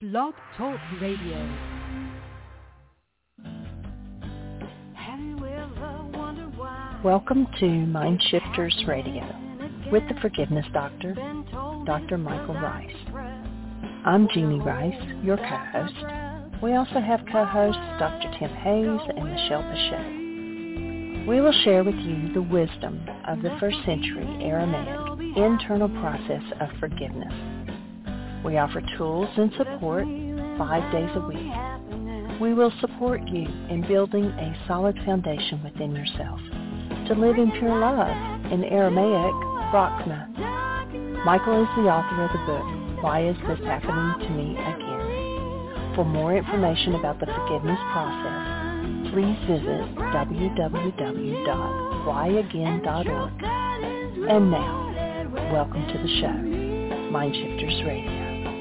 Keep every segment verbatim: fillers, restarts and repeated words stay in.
Blog Talk Radio. Welcome to Mind Shifters Radio with the Forgiveness Doctor, Doctor Michael Rice. I'm Jeannie Rice, your co-host. We also have co-hosts Doctor Tim Hayes and Michelle Bechet. We will share with you the wisdom of the first century Aramaic internal process of forgiveness. We offer tools and support five days a week. We will support you in building a solid foundation within yourself to live in pure love, in Aramaic, Rachma. Michael is the author of the book, Why Is This Happening to Me Again? For more information about the forgiveness process, please visit w w w dot why again dot org. And now, welcome to the show, Mind Shifters Radio.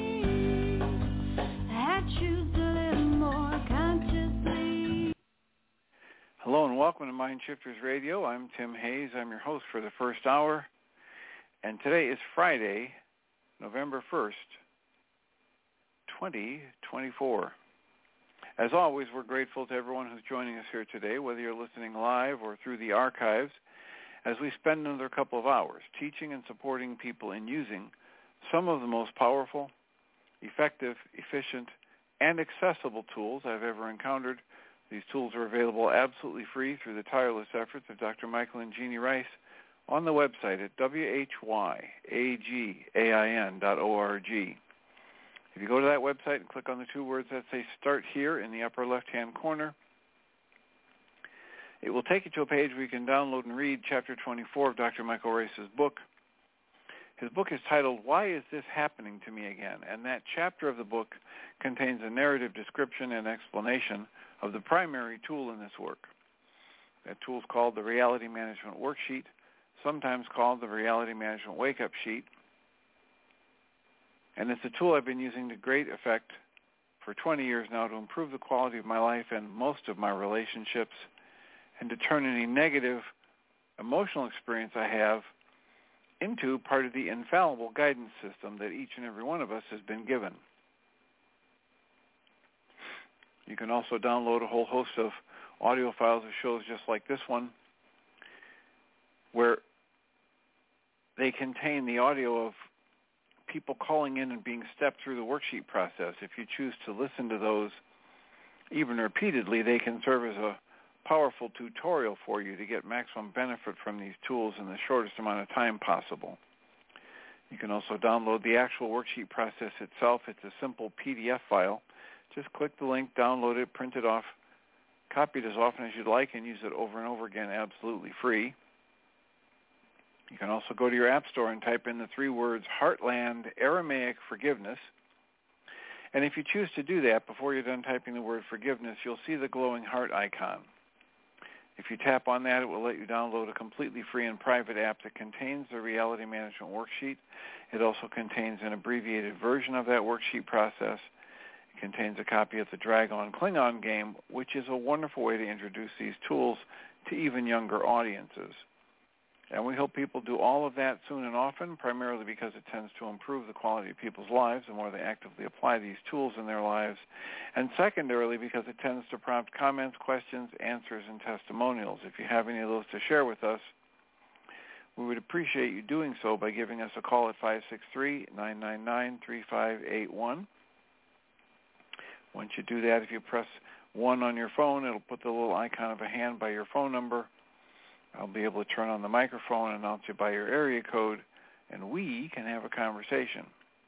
Hello and welcome to Mind Shifters Radio. I'm Tim Hayes. I'm your host for the first hour. And today is Friday, November first, twenty twenty-four. As always, we're grateful to everyone who's joining us here today, whether you're listening live or through the archives, as we spend another couple of hours teaching and supporting people in using some of the most powerful, effective, efficient, and accessible tools I've ever encountered. These tools are available absolutely free through the tireless efforts of Doctor Michael and Jeannie Rice on the website at w h y a g a i n dot org. If you go to that website and click on the two words that say Start Here in the upper left-hand corner, it will take you to a page where you can download and read Chapter twenty-four of Doctor Michael Rice's book. His book is titled, Why Is This Happening to Me Again? And that chapter of the book contains a narrative description and explanation of the primary tool in this work. That tool is called the Reality Management Worksheet, sometimes called the Reality Management Wake-Up Sheet. And it's a tool I've been using to great effect for twenty years now to improve the quality of my life and most of my relationships, and to turn any negative emotional experience I have into part of the infallible guidance system that each and every one of us has been given. You can also download a whole host of audio files of shows just like this one, where they contain the audio of people calling in and being stepped through the worksheet process. If you choose to listen to those even repeatedly, they can serve as a powerful tutorial for you to get maximum benefit from these tools in the shortest amount of time possible. You can also download the actual worksheet process itself. It's a simple P D F file. Just click the link, download it, print it off, copy it as often as you'd like, and use it over and over again absolutely free. You can also go to your app store and type in the three words Heartland Aramaic Forgiveness. And if you choose to do that, before you're done typing the word forgiveness, you'll see the glowing heart icon. If you tap on that, it will let you download a completely free and private app that contains the Reality Management Worksheet. It also contains an abbreviated version of that worksheet process. It contains a copy of the Dragon Klingon game, which is a wonderful way to introduce these tools to even younger audiences. And we hope people do all of that soon and often, primarily because it tends to improve the quality of people's lives the more they actively apply these tools in their lives, and secondarily because it tends to prompt comments, questions, answers, and testimonials. If you have any of those to share with us, we would appreciate you doing so by giving us a call at five six three, nine nine nine, three five eight one. Once you do that, if you press one on your phone, it'll put the little icon of a hand by your phone number. I'll be able to turn on the microphone and announce you by your area code, and we can have a conversation.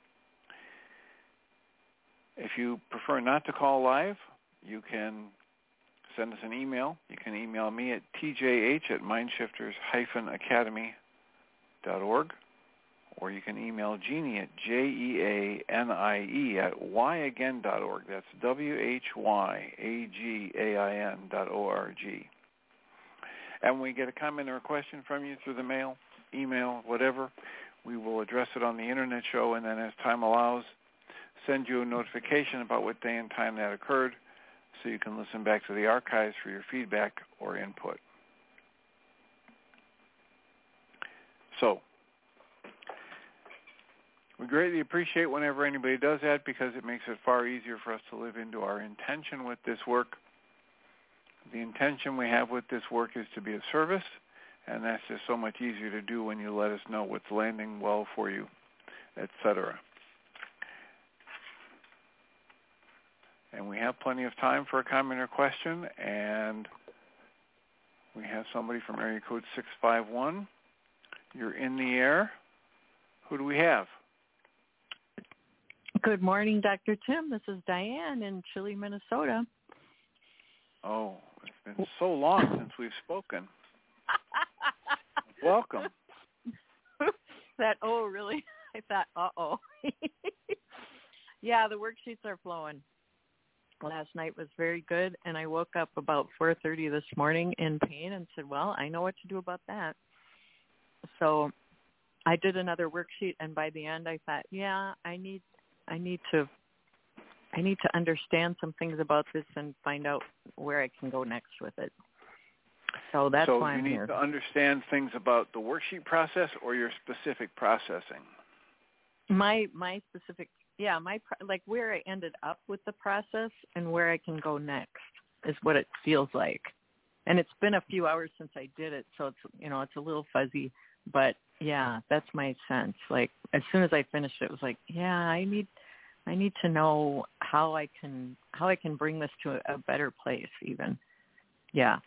If you prefer not to call live, you can send us an email. You can email me at t j h at mindshifters dash academy dot org, or you can email Jeannie at J E A N I E at why again dot org. That's W H Y A G A I N dot O R G. And when we get a comment or a question from you through the mail, email, whatever, we will address it on the Internet show, and then as time allows, send you a notification about what day and time that occurred so you can listen back to the archives for your feedback or input. So, We greatly appreciate whenever anybody does that because it makes it far easier for us to live into our intention with this work. The intention we have with this work is to be of service, and that's just so much easier to do when you let us know what's landing well for you, et cetera. And we have plenty of time for a comment or question, and we have somebody from area code six five one. You're in the air. Who do we have? Good morning, Doctor Tim. This is Diane in Chile, Minnesota. Oh, it's been so long since we've spoken. Welcome. That, oh, really? I thought, uh-oh. Yeah, the worksheets are flowing. Last night was very good, and I woke up about four thirty this morning in pain and said, well, I know what to do about that. So I did another worksheet, and by the end I thought, yeah, I need I need to I need to understand some things about this and find out where I can go next with it. So that's so why I'm here. So you need here. to understand things about the worksheet process or your specific processing? My my specific, yeah, my like where I ended up with the process and where I can go next is what it feels like. And it's been a few hours since I did it, so it's, you know, it's a little fuzzy. But yeah, that's my sense. Like as soon as I finished it, it was like, yeah, I need I need to know how I can how I can bring this to a, a better place. Even, yeah.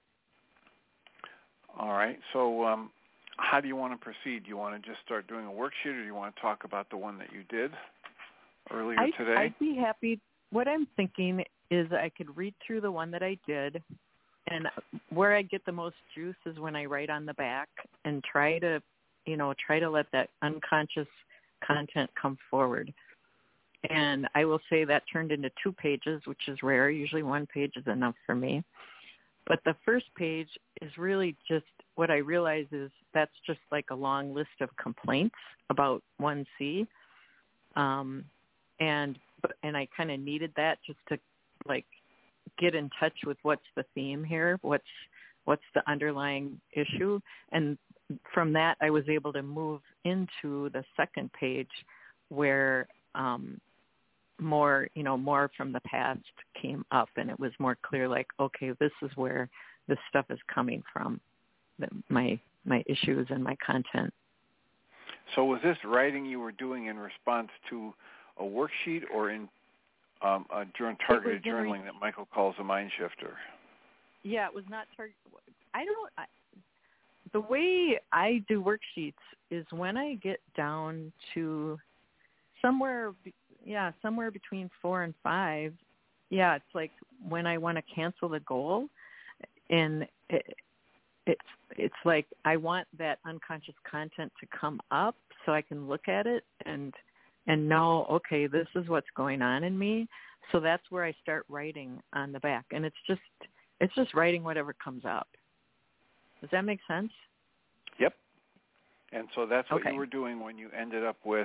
All right. So, um, how do you want to proceed? Do you want to just start doing a worksheet, or do you want to talk about the one that you did earlier I, today? I'd be happy. What I'm thinking is I could read through the one that I did, and where I get the most juice is when I write on the back and try to, you know, try to let that unconscious content come forward. And I will say that turned into two pages, which is rare. Usually one page is enough for me. But the first page is really just what I realize is that's just like a long list of complaints about one C. Um, and and I kind of needed that just to like get in touch with what's the theme here, what's what's the underlying issue. And from that, I was able to move into the second page where um, more, you know, more from the past came up, and it was more clear, like, okay, this is where this stuff is coming from, the, my my issues and my content. So was this writing you were doing in response to a worksheet or in um, a journal, targeted journaling that Michael calls a mind shifter? Yeah, it was not targeted. I don't. I, the way I do worksheets is when I get down to somewhere, yeah, somewhere between four and five. Yeah, it's like when I want to cancel the goal, and it, it's it's like I want that unconscious content to come up so I can look at it and and know, okay, this is what's going on in me. So that's where I start writing on the back, and it's just it's just writing whatever comes up. Does that make sense? Yep. And so that's what okay. you were doing when you ended up with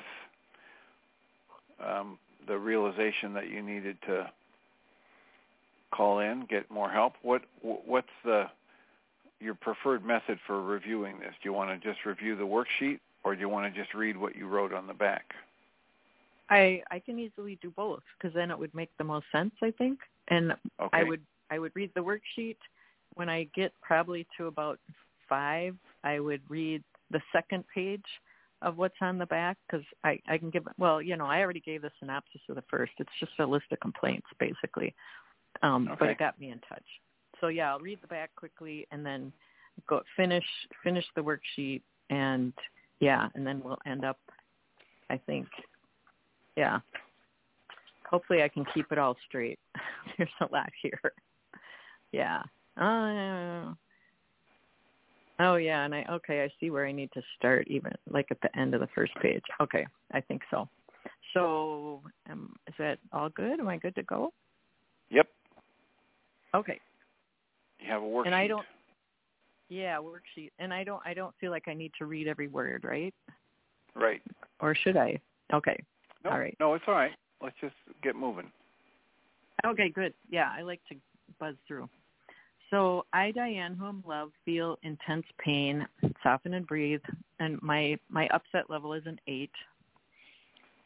um, the realization that you needed to call in, get more help. What what's the your preferred method for reviewing this? Do you want to just review the worksheet, or do you want to just read what you wrote on the back? I I can easily do both, because then it would make the most sense, I think. And okay. I would I would read the worksheet. When I get probably to about five, I would read the second page of what's on the back, because I, I can give, well, you know, I already gave the synopsis of the first. It's just a list of complaints, basically. Um, okay. But it got me in touch. So, yeah, I'll read the back quickly and then go finish finish the worksheet, and, yeah, and then we'll end up, I think, yeah. Hopefully I can keep it all straight. There's a lot here. Yeah. Oh, oh, yeah, and I, okay, I see where I need to start, even, like, at the end of the first page. Okay, I think so. So, um, is that all good? Am I good to go? Yep. Okay. You have a worksheet. And I don't, yeah, worksheet, and I don't, I don't feel like I need to read every word, right? Right. Or should I? Okay. No, all right. No, it's all right. Let's just get moving. Okay, good. Yeah, I like to buzz through. So I, Diane, whom love, feel intense pain, soften and breathe, and my, my upset level is an eight.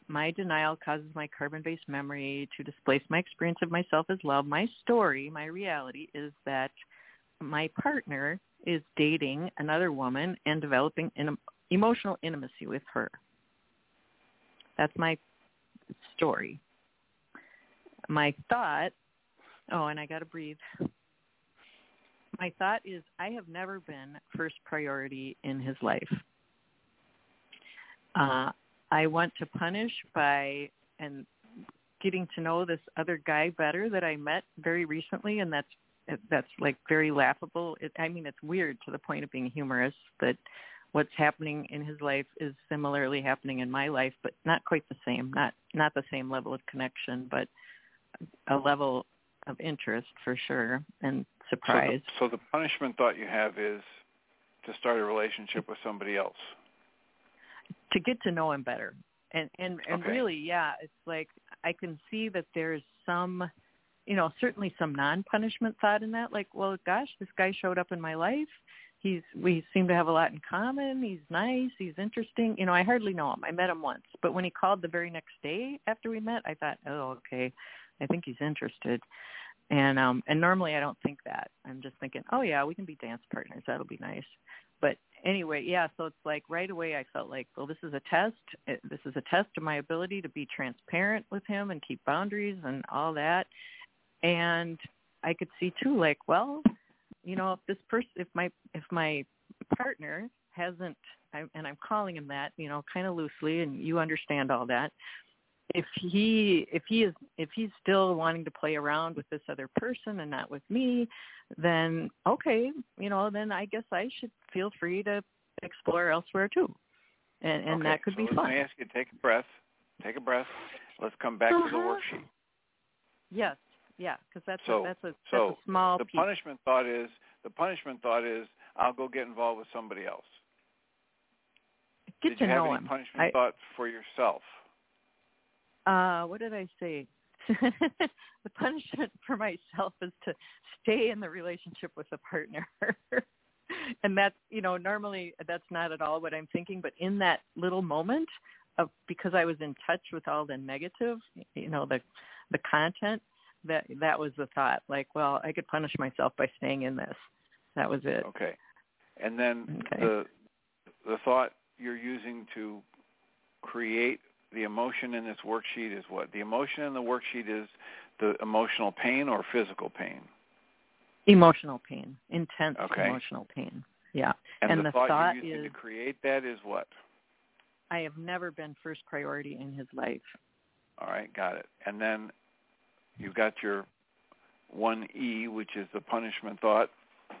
my denial causes my carbon-based memory to displace my experience of myself as love. My story, my reality is that my partner is dating another woman and developing an emotional intimacy with her. That's my story. My thought, oh, and I got to breathe. My thought is I have never been first priority in his life. Uh, I want to punish by and getting to know this other guy better that I met very recently, and that's that's like very laughable. It, I mean, it's weird to the point of being humorous that what's happening in his life is similarly happening in my life, but not quite the same, not not the same level of connection, but a level of interest for sure and surprise. So the, so the punishment thought you have is to start a relationship with somebody else. To get to know him better. And and, and okay. really, yeah, it's like I can see that there's some, you know, certainly some non-punishment thought in that. Like, well, gosh, this guy showed up in my life. He's we seem to have a lot in common. He's nice. He's interesting. You know, I hardly know him. I met him once. But when he called the very next day after we met, I thought, oh, okay, I think he's interested. And um, and normally I don't think that. I'm just thinking, oh, yeah, we can be dance partners. That'll be nice. But anyway, yeah, so it's like right away I felt like, well, this is a test. This is a test of my ability to be transparent with him and keep boundaries and all that. And I could see, too, like, well, you know, if this person, if my if my partner hasn't, and I'm calling him that, you know, kind of loosely, and you understand all that, if he if he is if he's still wanting to play around with this other person and not with me, then okay, you know, then I guess I should feel free to explore elsewhere too, and and okay, that could so be fun. Let me ask you, take a breath, take a breath. Let's come back uh-huh. to the worksheet. Yes, yeah, because that's so a, that's a so that's a small the piece. punishment thought is the punishment thought is I'll go get involved with somebody else. Get Did to you have know any him. punishment I, thoughts for yourself? Uh, what did I say? The punishment for myself is to stay in the relationship with a partner. And that's, you know, normally that's not at all what I'm thinking, but in that little moment of, because I was in touch with all the negative, you know, the, the content, that, that was the thought, like, well, I could punish myself by staying in this. That was it. Okay. And then okay. the, the thought you're using to create the emotion in this worksheet is what? The emotion in the worksheet is the emotional pain or physical pain? Emotional pain, intense okay. emotional pain. Yeah. And, and the, the thought, thought you're using is, to create that is what? I have never been first priority in his life. All right, got it. And then you've got your one E, which is the punishment thought.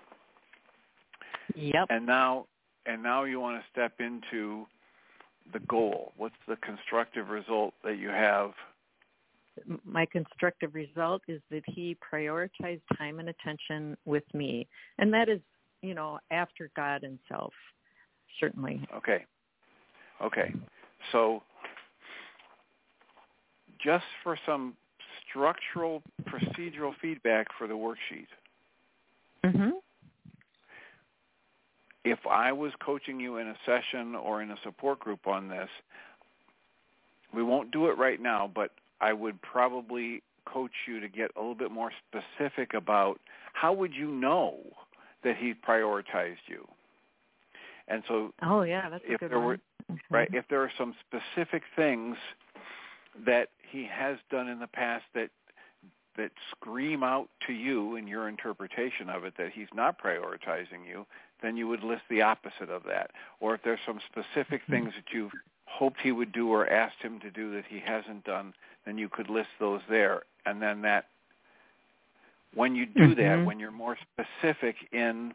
Yep. And now, and now you want to step into the goal. What's the constructive result that you have? My constructive result is that he prioritized time and attention with me. And that is, you know, after God and self, certainly. Okay. Okay. So just for some structural, procedural feedback for the worksheet. Mm-hmm. If I was coaching you in a session or in a support group on this, we won't do it right now, but I would probably coach you to get a little bit more specific about how would you know that he prioritized you. And so oh, yeah, that's a if good there one. were, mm-hmm. right, if there are some specific things that he has done in the past that that scream out to you in your interpretation of it that he's not prioritizing you, then you would list the opposite of that. Or if there's some specific things that you've hoped he would do or asked him to do that he hasn't done, then you could list those there. And then that, when you do mm-hmm. that, when you're more specific in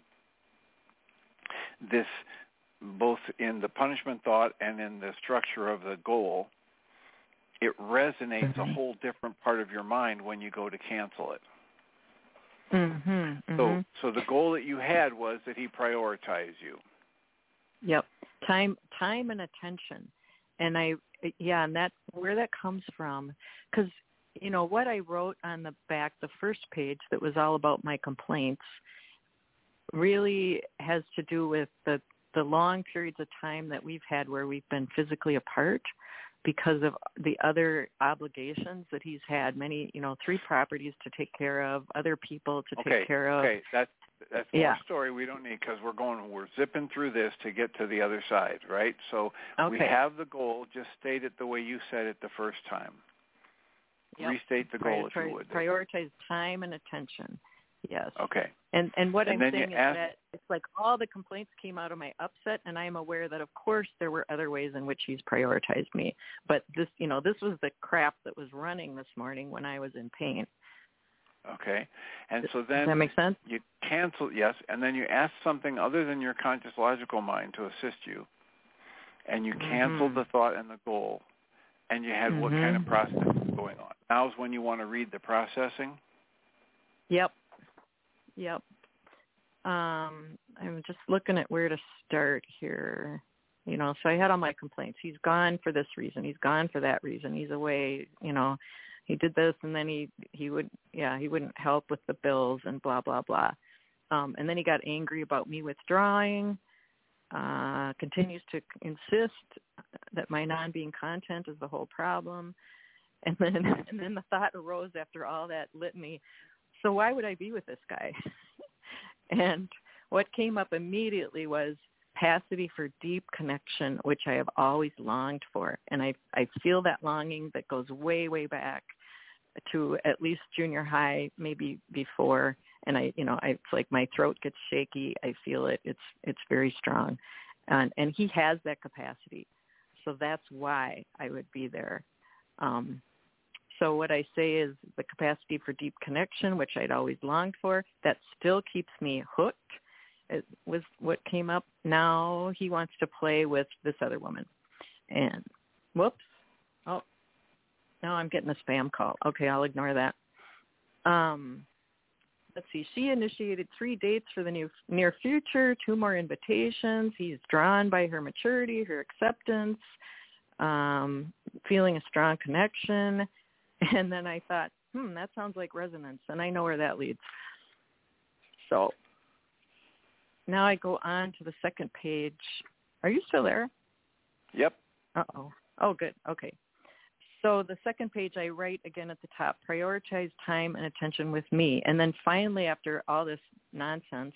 this, both in the punishment thought and in the structure of the goal, it resonates mm-hmm. a whole different part of your mind when you go to cancel it. Mm-hmm, mm-hmm. So, so the goal that you had was that he prioritized you. Yep, time, time and attention, and I, yeah, and that where that comes from, because you know what I wrote on the back, the first page that was all about my complaints, really has to do with the the long periods of time that we've had where we've been physically apart. because of the other obligations that he's had, many, you know, three properties to take care of, other people to okay, take care of. Okay, that's, that's more yeah. story we don't need because we're going, we're zipping through this to get to the other side, right? So okay. we have the goal. Just state it the way you said it the first time. Yep. Restate the goal, Prioritize, if you would. Prioritize time and attention. Yes. Okay. And and what and I'm saying is ask, that it's like all the complaints came out of my upset, and I am aware that, of course, there were other ways in which he's prioritized me. But this, you know, this was the crap that was running this morning when I was in pain. Okay. And so then Does that make sense? You cancel, yes, and then you ask something other than your conscious logical mind to assist you, and you cancel mm-hmm. the thought and the goal, and you had mm-hmm. what kind of process is going on. Now is when you want to read the processing? Yep. Yep. Um, I'm just looking at where to start here. You know, so I had all my complaints. He's gone for this reason. He's gone for that reason. He's away. You know, he did this, and then he he would yeah he wouldn't help with the bills and blah blah blah. Um, and then he got angry about me withdrawing. Uh, continues to insist that my non-being content is the whole problem. And then and then the thought arose after all that litany. So why would I be with this guy? And what came up immediately was capacity for deep connection, which I have always longed for. And I I feel that longing that goes way, way back to at least junior high, maybe before. And I, you know, I, it's like my throat gets shaky. I feel it. It's it's very strong. And, and he has that capacity. So that's why I would be there. Um, so what I say is the capacity for deep connection, which I'd always longed for, that still keeps me hooked. It was what came up. Now he wants to play with this other woman. And whoops. Oh, now I'm getting a spam call. Okay, I'll ignore that. Um, let's see. She initiated three dates for the new, near future, two more invitations. He's drawn by her maturity, her acceptance, um, feeling a strong connection. And then I thought, hmm, that sounds like resonance, and I know where that leads. So now I go on to the second page. Are you still there? Yep. Uh-oh. Oh, good. Okay. So the second page I write again at the top, prioritize time and attention with me. And then finally, after all this nonsense,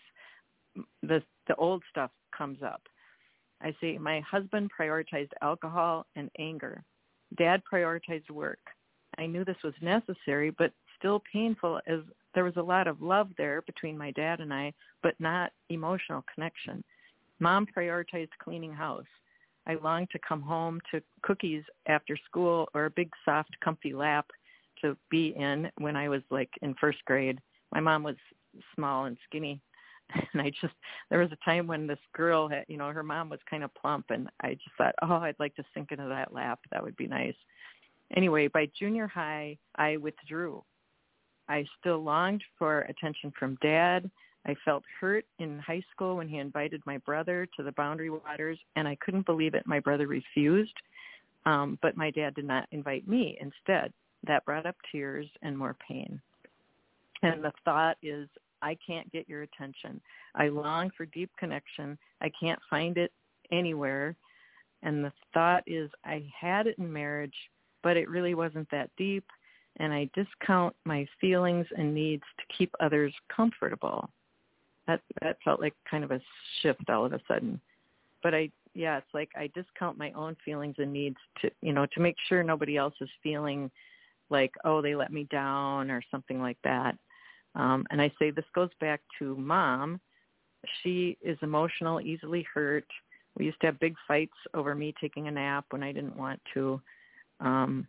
the the old stuff comes up. I say, my husband prioritized alcohol and anger. Dad prioritized work. I knew this was necessary, but still painful, as there was a lot of love there between my dad and I, but not emotional connection. Mom prioritized cleaning house. I longed to come home to cookies after school or a big, soft, comfy lap to be in when I was like in first grade. My mom was small and skinny. And I just, there was a time when this girl had, you know, her mom was kind of plump, and I just thought, oh, I'd like to sink into that lap. That would be nice. Anyway, by junior high, I withdrew. I still longed for attention from Dad. I felt hurt in high school when he invited my brother to the Boundary Waters, and I couldn't believe it. My brother refused, um, but my dad did not invite me instead. That brought up tears and more pain. And the thought is, I can't get your attention. I long for deep connection. I can't find it anywhere. And the thought is, I had it in marriage, but it really wasn't that deep, and I discount my feelings and needs to keep others comfortable. That that felt like kind of a shift all of a sudden. But I, yeah, it's like I discount my own feelings and needs to, you know, to make sure nobody else is feeling like, oh, they let me down or something like that. Um, and I say this goes back to Mom. She is emotional, easily hurt. We used to have big fights over me taking a nap when I didn't want to. Um,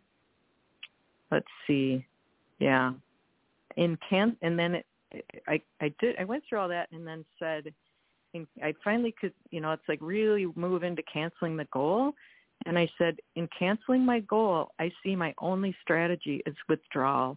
let's see. Yeah. In can, and then it, I, I did, I went through all that and then said, in, I finally could, you know, it's like really move into canceling the goal. And I said, in canceling my goal, I see my only strategy is withdrawal.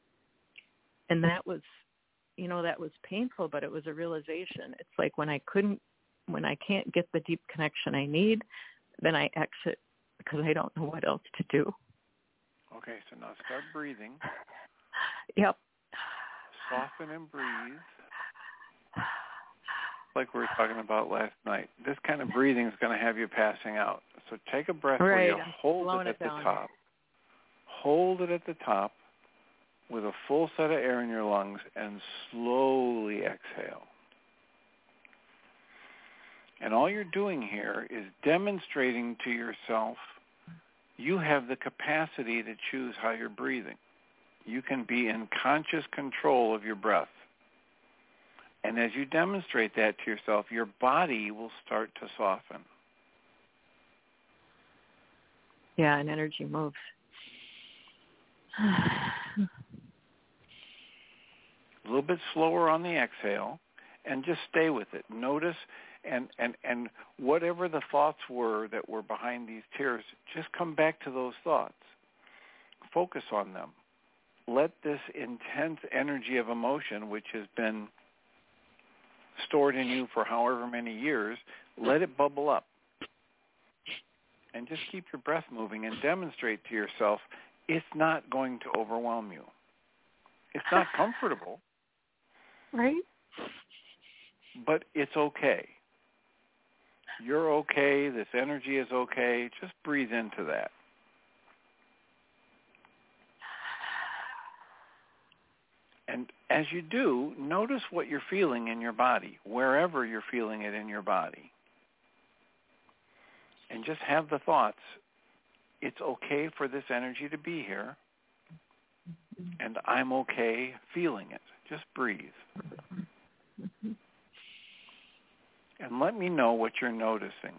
And that was, you know, that was painful, but it was a realization. It's like when I couldn't, when I can't get the deep connection I need, then I exit because I don't know what else to do. Okay, so now start breathing. Yep. Soften and breathe. like we were talking about last night. This kind of breathing is going to have you passing out. So take a breath right. where you I'm hold slowing it at it the down. top. Hold it at the top with a full set of air in your lungs and slowly exhale. And all you're doing here is demonstrating to yourself you have the capacity to choose how you're breathing. You can be in conscious control of your breath. And as you demonstrate that to yourself, your body will start to soften. Yeah, and energy moves. A little bit slower on the exhale, and just stay with it. Notice, and, and, and whatever the thoughts were that were behind these tears, just come back to those thoughts. Focus on them. Let this intense energy of emotion, which has been stored in you for however many years, let it bubble up. And just keep your breath moving and demonstrate to yourself it's not going to overwhelm you. It's not comfortable. Right? But it's okay. You're okay. This energy is okay. Just breathe into that. And as you do, notice what you're feeling in your body, wherever you're feeling it in your body. And just have the thoughts, it's okay for this energy to be here, and I'm okay feeling it. Just breathe. And let me know what you're noticing.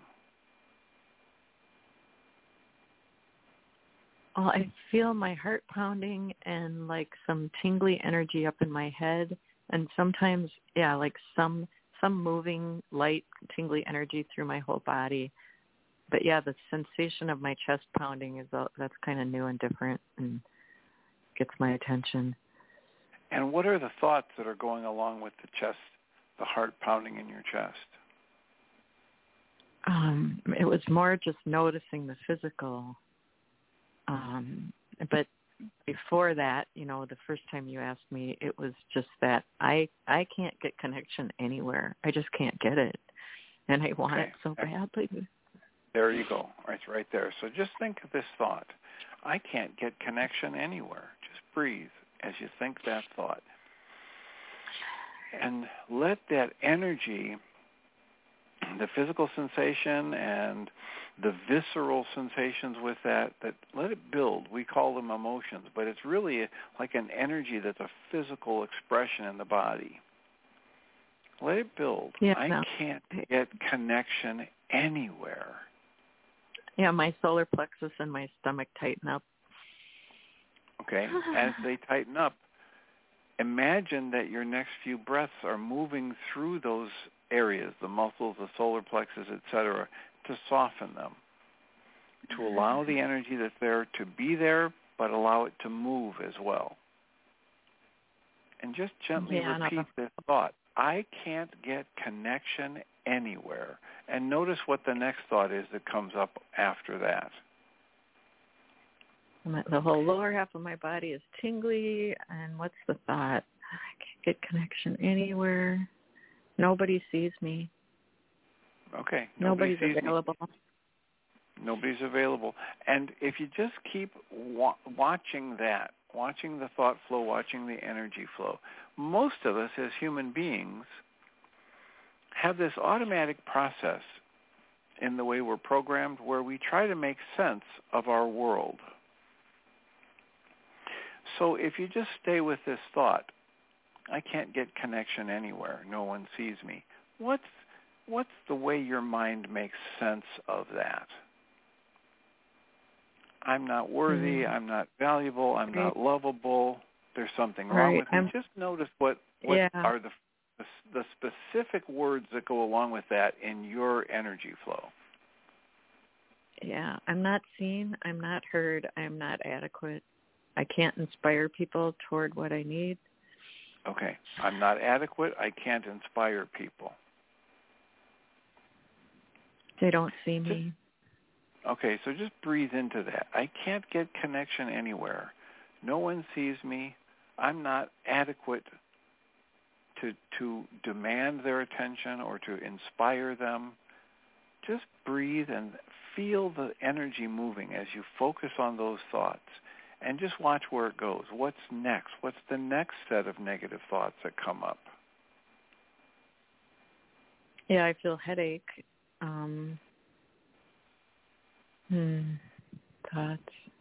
Well, I feel my heart pounding and like some tingly energy up in my head, and sometimes, yeah, like some some moving, light, tingly energy through my whole body. But yeah, the sensation of my chest pounding is uh, that's kind of new and different and gets my attention. And what are the thoughts that are going along with the chest, the heart pounding in your chest? Um, it was more just noticing the physical. Um, but before that, you know, the first time you asked me, it was just that I I can't get connection anywhere. I just can't get it, and I want okay. it so badly. There you go. It's right there. So just think of this thought. I can't get connection anywhere. Just breathe as you think that thought. And let that energy, the physical sensation and the visceral sensations with that, that let it build. We call them emotions, but it's really like an energy that's a physical expression in the body. Let it build. Yeah, I no. can't get connection anywhere. Yeah, my solar plexus and my stomach tighten up. Okay, as they tighten up, imagine that your next few breaths are moving through those areas, the muscles, the solar plexus, et cetera, to soften them, to allow the energy that's there to be there, but allow it to move as well. And just gently yeah, repeat no. this thought. I can't get connection anywhere. And notice what the next thought is that comes up after that. The whole lower half of my body is tingly, and what's the thought? I can't get connection anywhere. Nobody sees me. Okay. Nobody Nobody's sees available. Me. Nobody's available. And if you just keep wa- watching that, watching the thought flow, watching the energy flow, most of us as human beings have this automatic process in the way we're programmed where we try to make sense of our world. So if you just stay with this thought, I can't get connection anywhere, no one sees me, what's, what's the way your mind makes sense of that? I'm not worthy, mm. I'm not valuable, I'm right. not lovable, there's something wrong right. with me. I'm, just notice what, what yeah. are the, the the specific words that go along with that in your energy flow. Yeah, I'm not seen, I'm not heard, I'm not adequate. I can't inspire people toward what I need. Okay, I'm not adequate, I can't inspire people. They don't see just, me. Okay, so just breathe into that. I can't get connection anywhere. No one sees me. I'm not adequate to, to demand their attention or to inspire them. Just breathe and feel the energy moving as you focus on those thoughts. And just watch where it goes. What's next? What's the next set of negative thoughts that come up? Yeah, I feel headache. Um, hmm, thoughts.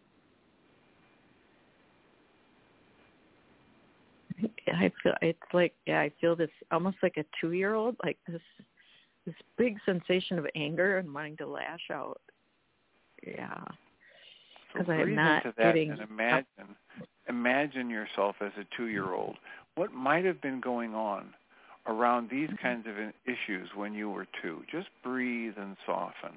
I feel it's like yeah, I feel this almost like a two-year-old, like this this big sensation of anger and wanting to lash out. Yeah, because so I am breathe not into that getting. And imagine, imagine yourself as a two-year-old. What might have been going on around these kinds of issues when you were two? Just breathe and soften.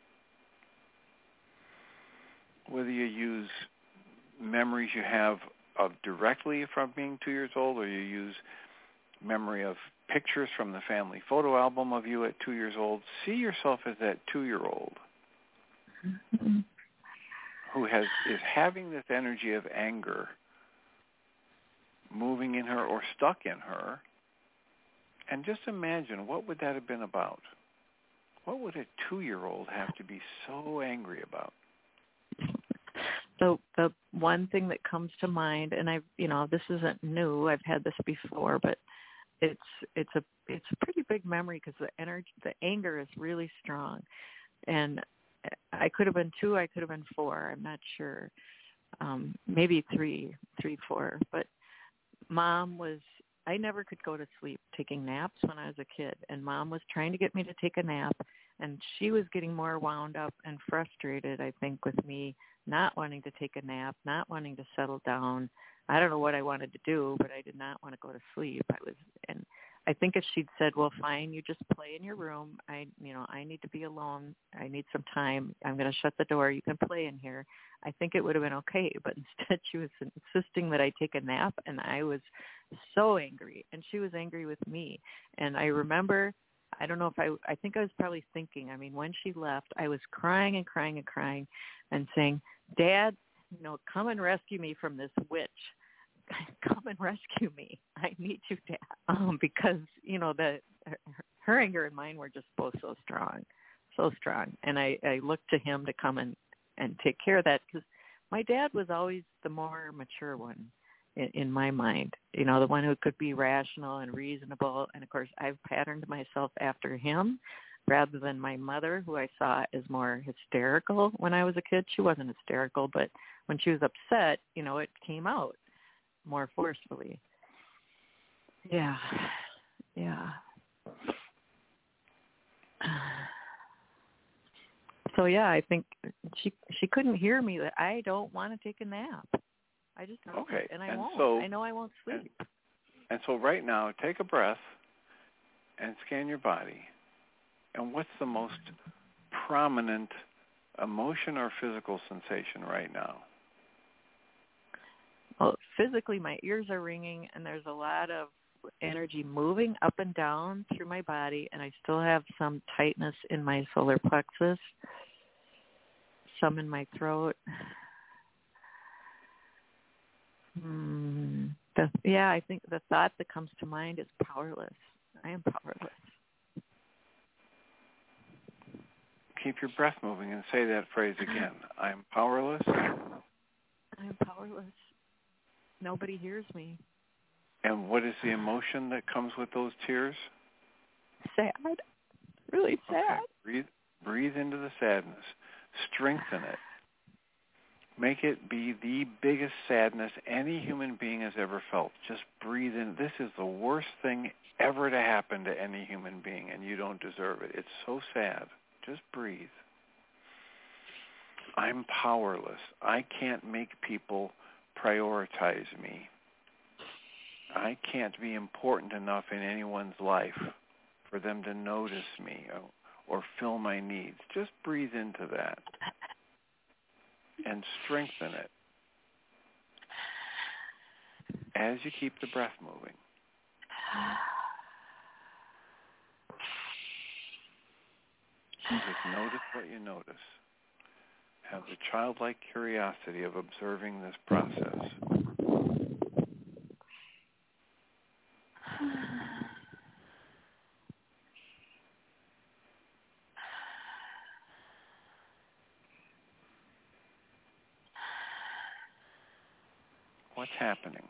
Whether you use memories you have of directly from being two years old, or you use memory of pictures from the family photo album of you at two years old, see yourself as that two-year-old Mm-hmm. who has is having this energy of anger moving in her or stuck in her. And just imagine, what would that have been about? What would a two-year-old have to be so angry about? So the one thing that comes to mind, and I've, you know, this isn't new. I've had this before, but it's it's a it's a pretty big memory because the energy, the anger is really strong. And I could have been two. I could have been four. I'm not sure. Um, maybe three, three, four. But Mom was. I never could go to sleep taking naps when I was a kid, and Mom was trying to get me to take a nap, and she was getting more wound up and frustrated, I think, with me not wanting to take a nap, not wanting to settle down. I don't know what I wanted to do, but I did not want to go to sleep. I was, and I think if she'd said, "Well, fine, you just play in your room. I, you know, I need to be alone. I need some time. I'm going to shut the door. You can play in here." I think it would have been okay. But instead, she was insisting that I take a nap, and I was so angry, and she was angry with me. And I remember, I don't know if I, I think I was probably thinking, I mean, when she left, I was crying and crying and crying and saying, "Dad, you know, come and rescue me from this witch. Come and rescue me. I need you, Dad." Um, because, you know, the her, her anger and mine were just both so strong, so strong. And I, I looked to him to come and, and take care of that, because my dad was always the more mature one in, in my mind, you know, the one who could be rational and reasonable. And, of course, I've patterned myself after him rather than my mother, who I saw as more hysterical when I was a kid. She wasn't hysterical, but when she was upset, you know, it came out more forcefully. Yeah. Yeah. So, yeah, I think she she couldn't hear me that I don't want to take a nap. I just don't. Okay. And I and won't. So, I know I won't sleep. And, and so right now, take a breath and scan your body. And what's the most prominent emotion or physical sensation right now? Well, physically, my ears are ringing, and there's a lot of energy moving up and down through my body, and I still have some tightness in my solar plexus, some in my throat. Hmm. The, yeah, I think the thought that comes to mind is powerless. I am powerless. Keep your breath moving and say that phrase again. I'm powerless. I'm powerless. Nobody hears me. And what is the emotion that comes with those tears? Sad. Really sad. Okay. Breathe, breathe into the sadness. Strengthen it. Make it be the biggest sadness any human being has ever felt. Just breathe in. This is the worst thing ever to happen to any human being, and you don't deserve it. It's so sad. Just breathe. I'm powerless. I can't make people prioritize me. I can't be important enough in anyone's life for them to notice me or, or fill my needs. Just breathe into that and strengthen it as you keep the breath moving. Just notice what you notice. Have the childlike curiosity of observing this process. What's happening?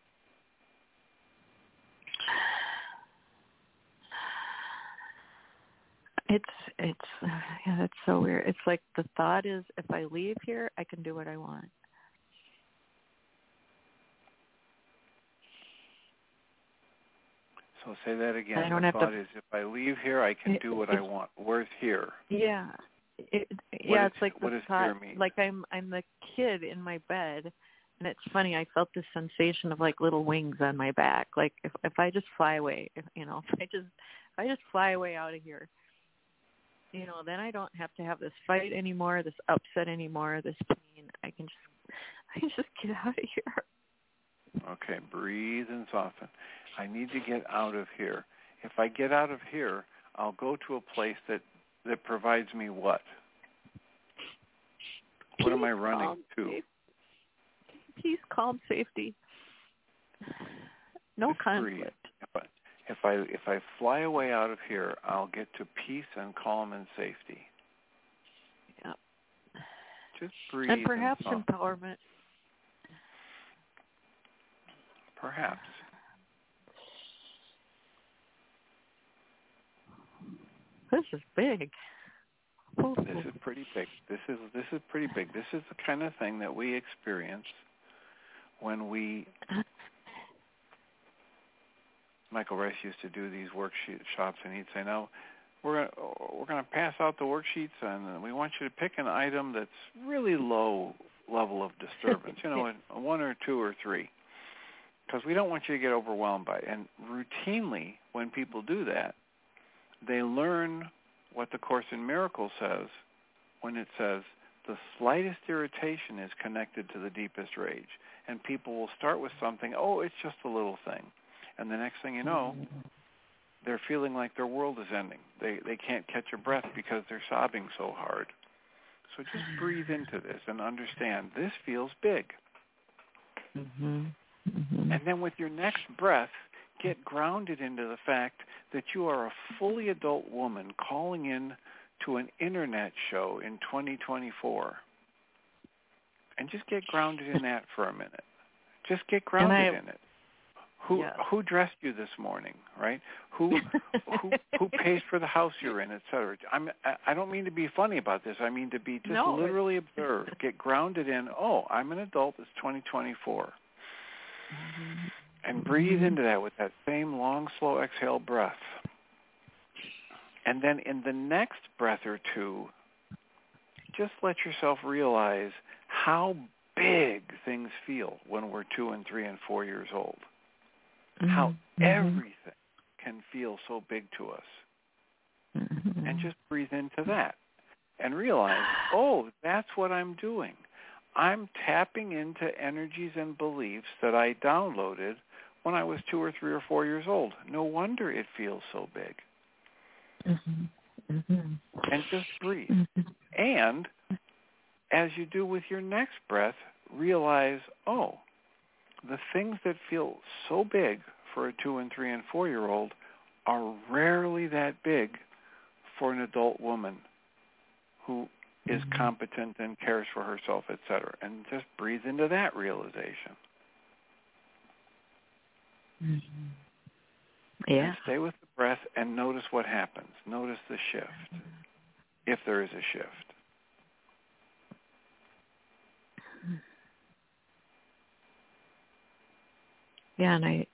It's it's uh, yeah, it's so weird. It's like the thought is, if I leave here, I can do what I want. So say that again. I don't the have thought to, is, if I leave here, I can it, do what it, I want. Where's here? Yeah, it, What yeah. is, It's like what the does thought, fear mean? like I'm I'm the kid in my bed, and it's funny. I felt this sensation of like little wings on my back. Like if if I just fly away, if, you know, if I just if I just fly away out of here, you know, then I don't have to have this fight anymore, this upset anymore, this pain. I can just I can just get out of here. Okay, breathe and soften. I need to get out of here. If I get out of here, I'll go to a place that, that provides me what? What am I running calm, to? Safe. Peace, calm, safety. No Just conflict. Breathe. If I, if I if I fly away out of here, I'll get to peace and calm and safety. Yeah. Just breathe. And perhaps and empowerment. Perhaps. This is big. Oh. This is pretty big. This is this is pretty big. This is the kind of thing that we experience when we. Michael Rice used to do these workshops, and he'd say, "Now, we're gonna, we're going to pass out the worksheets, and we want you to pick an item that's really low level of disturbance. You know, a one or two or three, because we don't want you to get overwhelmed by it." And routinely, when people do that, they learn what the Course in Miracles says when it says the slightest irritation is connected to the deepest rage. And people will start with something, oh, it's just a little thing. And the next thing you know, they're feeling like their world is ending. They they can't catch a breath because they're sobbing so hard. So just breathe into this and understand this feels big. Mm-hmm. Mm-hmm. And then with your next breath, get grounded into the fact that you are a fully adult woman calling in to an internet show in twenty twenty-four. And just get grounded in that for a minute. Just get grounded I, in it. Who yes. who dressed you this morning, right? Who who who pays for the house you're in, et cetera? I'm I don't mean to be funny about this. I mean to be just no, literally observe. Get grounded in, oh, I'm an adult, it's twenty twenty-four. Mm-hmm. And breathe into that with that same long, slow exhale breath. And then in the next breath or two, just let yourself realize how big things feel when we're two and three and four years old. Mm-hmm. How everything can feel so big to us. Mm-hmm. And just breathe into that. And realize, oh, that's what I'm doing. I'm tapping into energies and beliefs that I downloaded when I was two or three or four years old. No wonder it feels so big. Mm-hmm. Mm-hmm. And just breathe. Mm-hmm. And as you do with your next breath, realize, oh, the things that feel so big for a two and three and four-year-old are rarely that big for an adult woman who is mm-hmm. competent and cares for herself, et cetera. And just breathe into that realization. Mm-hmm. Yeah. And stay with the breath and notice what happens. Notice the shift, if there is a shift. Yeah, and I,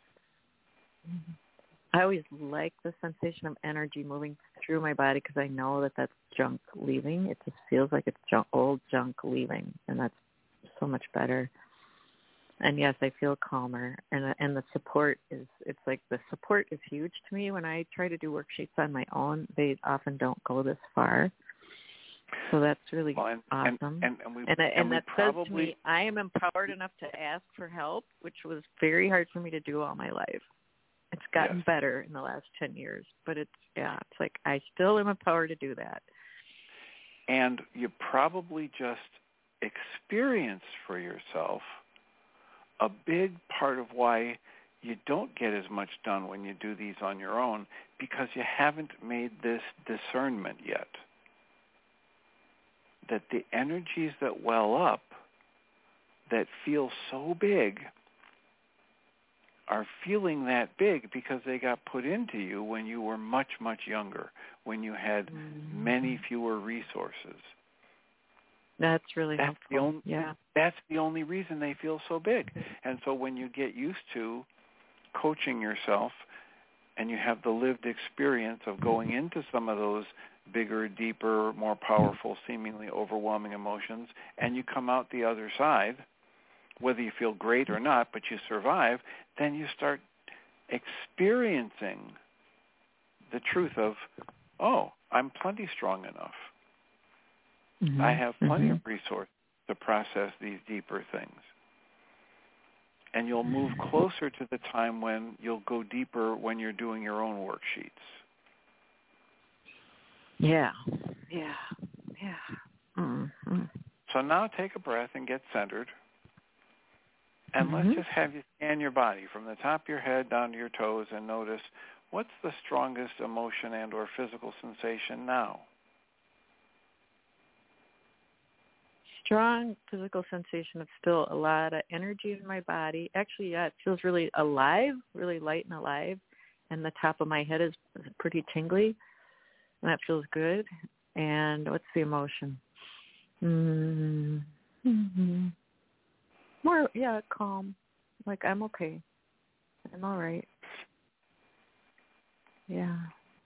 I always like the sensation of energy moving through my body because I know that that's junk leaving. It just feels like it's junk, old junk leaving, and that's so much better. And yes, I feel calmer, and and the support is, it's like the support is huge to me. When I try to do worksheets on my own, they often don't go this far. So that's really well, and, awesome. And, and, and, we, and, I, and, and we that probably... says to me, I am empowered enough to ask for help, which was very hard for me to do all my life. It's gotten yes. better in the last ten years, but it's, yeah, it's like I still am empowered to do that. And you probably just experienced for yourself a big part of why you don't get as much done when you do these on your own, because you haven't made this discernment yet. That the energies that well up, that feel so big, are feeling that big because they got put into you when you were much, much younger, when you had mm-hmm. many fewer resources. That's really that's helpful. The only, yeah. That's the only reason they feel so big. And so when you get used to coaching yourself and you have the lived experience of going into some of those bigger, deeper, more powerful, seemingly overwhelming emotions, and you come out the other side, whether you feel great or not, but you survive, then you start experiencing the truth of, oh, I'm plenty strong enough. Mm-hmm. I have plenty mm-hmm. of resources to process these deeper things. And you'll move closer to the time when you'll go deeper when you're doing your own worksheets. Yeah, yeah, yeah. Mm-hmm. So now take a breath and get centered. And mm-hmm. let's just have you scan your body from the top of your head down to your toes and notice what's the strongest emotion and or physical sensation now. Strong physical sensation of still a lot of energy in my body. Actually, yeah, it feels really alive, really light and alive. And the top of my head is pretty tingly. And that feels good. And what's the emotion? Mm-hmm. More, yeah, calm. Like, I'm okay. I'm all right. Yeah.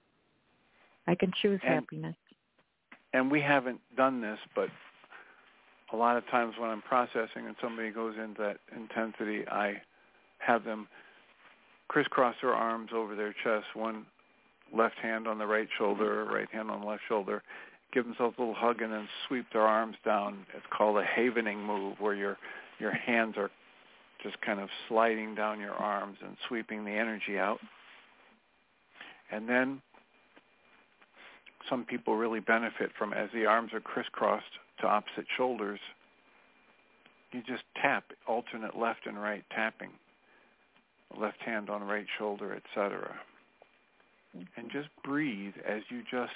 I can choose and, happiness. And we haven't done this, but a lot of times when I'm processing and somebody goes into that intensity, I have them crisscross their arms over their chest, one left hand on the right shoulder, right hand on the left shoulder, give themselves a little hug, and then sweep their arms down. It's called a havening move, where your your hands are just kind of sliding down your arms and sweeping the energy out. And then some people really benefit from, as the arms are crisscrossed to opposite shoulders, you just tap, alternate left and right tapping, left hand on right shoulder, et cetera. And just breathe as you just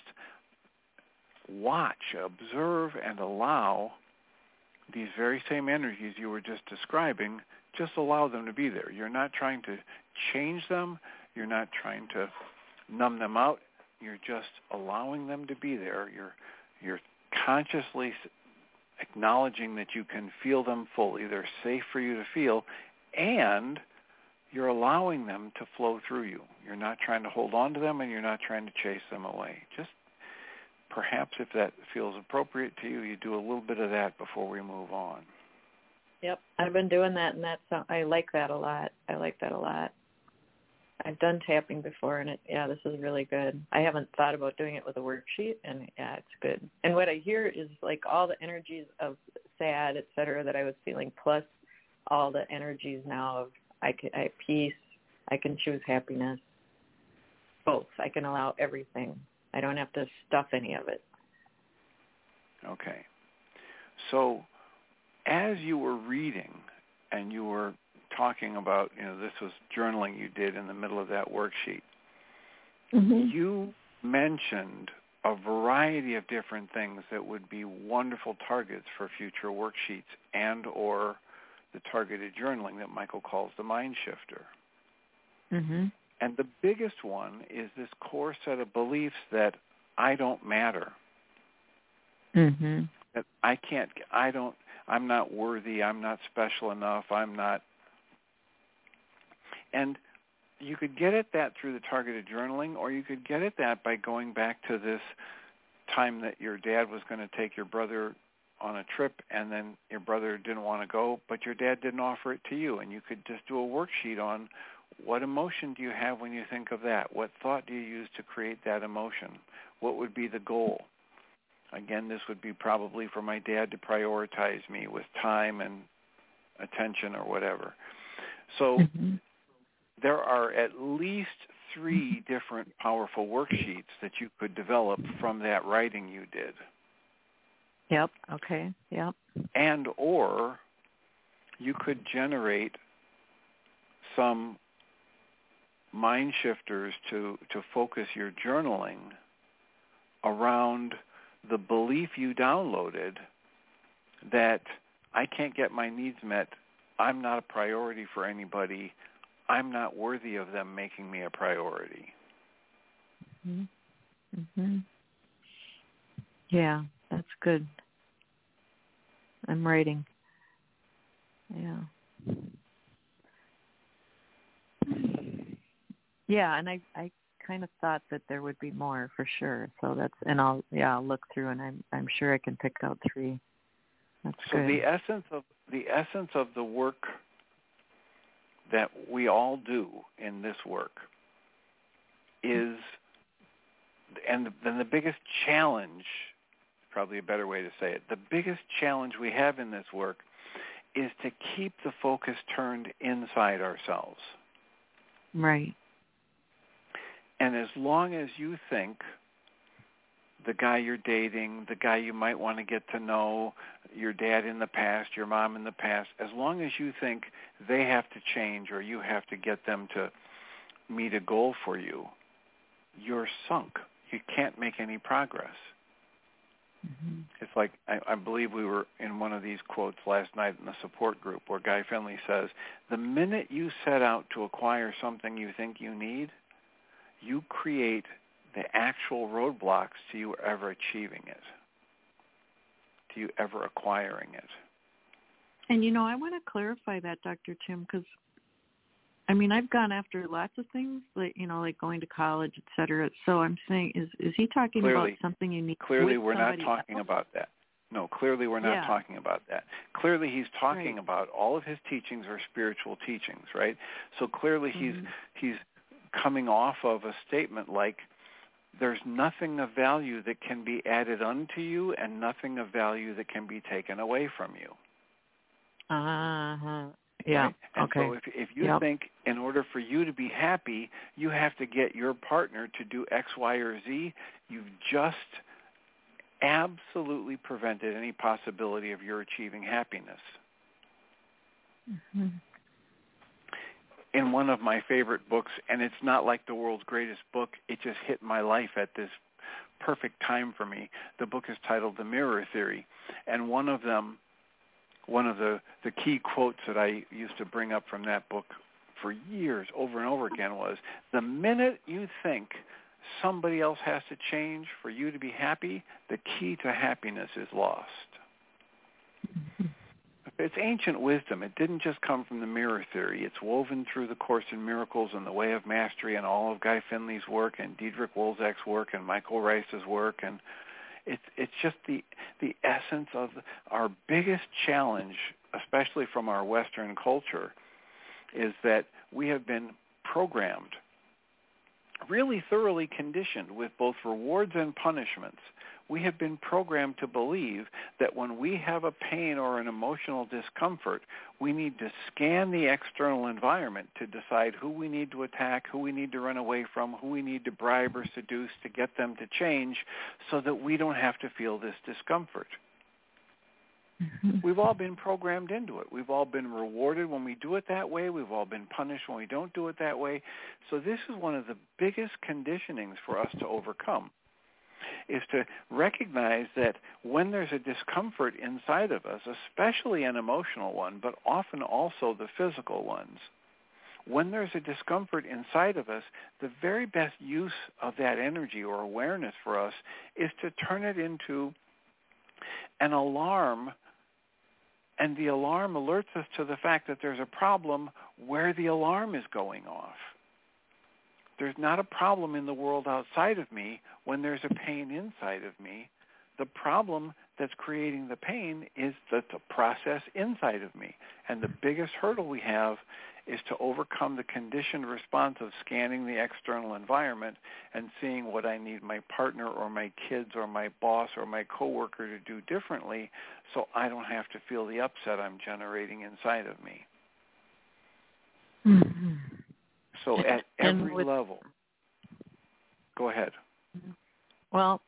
watch, observe, and allow these very same energies you were just describing, just allow them to be there. You're not trying to change them. You're not trying to numb them out. You're just allowing them to be there. You're you're consciously acknowledging that you can feel them fully. They're safe for you to feel, and you're allowing them to flow through you. You're not trying to hold on to them, and you're not trying to chase them away. Just perhaps if that feels appropriate to you, you do a little bit of that before we move on. Yep, I've been doing that, and that's I like that a lot. I like that a lot. I've done tapping before, and it yeah, this is really good. I haven't thought about doing it with a worksheet, and yeah, it's good. And what I hear is like all the energies of sad, et cetera, that I was feeling, plus all the energies now of I can I have peace, I can choose happiness. Both. I can allow everything. I don't have to stuff any of it. Okay. So as you were reading and you were talking about, you know, this was journaling you did in the middle of that worksheet, mm-hmm. you mentioned a variety of different things that would be wonderful targets for future worksheets and or the targeted journaling that Michael calls the mind shifter. Mm-hmm. And the biggest one is this core set of beliefs that I don't matter. Mm-hmm. That I can't, I don't, I'm not worthy, I'm not special enough, I'm not. And you could get at that through the targeted journaling, or you could get at that by going back to this time that your dad was going to take your brother on a trip, and then your brother didn't want to go, but your dad didn't offer it to you, and you could just do a worksheet on what emotion do you have when you think of that? What thought do you use to create that emotion? What would be the goal? Again, this would be probably for my dad to prioritize me with time and attention or whatever. So mm-hmm. there are at least three different powerful worksheets that you could develop from that writing you did. Yep. Okay. Yep. And or you could generate some mind shifters to, to focus your journaling around the belief you downloaded that I can't get my needs met, I'm not a priority for anybody, I'm not worthy of them making me a priority. Mm-hmm. Mm-hmm. Yeah, that's good. I'm writing. Yeah. Yeah, and I, I kind of thought that there would be more for sure. So that's, and I'll, yeah, I'll look through, and I'm, I'm sure I can pick out three. That's so good. the essence of the essence of the work that we all do in this work is, and then the biggest challenge, probably a better way to say it, the biggest challenge we have in this work is to keep the focus turned inside ourselves. Right. And as long as you think the guy you're dating, the guy you might want to get to know, your dad in the past, your mom in the past, as long as you think they have to change or you have to get them to meet a goal for you, you're sunk. You can't make any progress. Mm-hmm. It's like, I, I believe we were in one of these quotes last night in the support group where Guy Finley says, the minute you set out to acquire something you think you need, you create the actual roadblocks to you ever achieving it, to you ever acquiring it. And, you know, I want to clarify that, Doctor Tim, because, I mean, I've gone after lots of things, like, you know, like going to college, et cetera. So I'm saying, is is he talking clearly, about something unique? Clearly, with we're not talking else? about that. No, clearly we're not yeah. talking about that. Clearly he's talking right. about all of his teachings are spiritual teachings, right? So clearly he's mm-hmm. he's coming off of a statement like, there's nothing of value that can be added unto you and nothing of value that can be taken away from you. Uh-huh. Yeah. Right? And okay. so if, if you yep. think in order for you to be happy, you have to get your partner to do X, Y, or Z, you've just absolutely prevented any possibility of your achieving happiness. Mm-hmm. In one of my favorite books, and it's not like the world's greatest book, it just hit my life at this perfect time for me. The book is titled The Mirror Theory, and one of them, one of the, the key quotes that I used to bring up from that book for years over and over again was, the minute you think somebody else has to change for you to be happy, the key to happiness is lost. It's ancient wisdom. It didn't just come from the mirror theory. It's woven through the Course in Miracles and the Way of Mastery and all of Guy Finley's work and Diederik Wolzek's work and Michael Rice's work. And it's it's just the the essence of our biggest challenge, especially from our Western culture, is that we have been programmed, really thoroughly conditioned with both rewards and punishments. We have been programmed to believe that when we have a pain or an emotional discomfort, we need to scan the external environment to decide who we need to attack, who we need to run away from, who we need to bribe or seduce to get them to change so that we don't have to feel this discomfort. Mm-hmm. We've all been programmed into it. We've all been rewarded when we do it that way. We've all been punished when we don't do it that way. So this is one of the biggest conditionings for us to overcome, is to recognize that when there's a discomfort inside of us, especially an emotional one, but often also the physical ones, when there's a discomfort inside of us, the very best use of that energy or awareness for us is to turn it into an alarm, and the alarm alerts us to the fact that there's a problem where the alarm is going off. There's not a problem in the world outside of me when there's a pain inside of me. The problem that's creating the pain is the, the process inside of me. And the biggest hurdle we have is to overcome the conditioned response of scanning the external environment and seeing what I need my partner or my kids or my boss or my coworker to do differently so I don't have to feel the upset I'm generating inside of me. Mm-hmm. So at every with, level, go ahead. Well,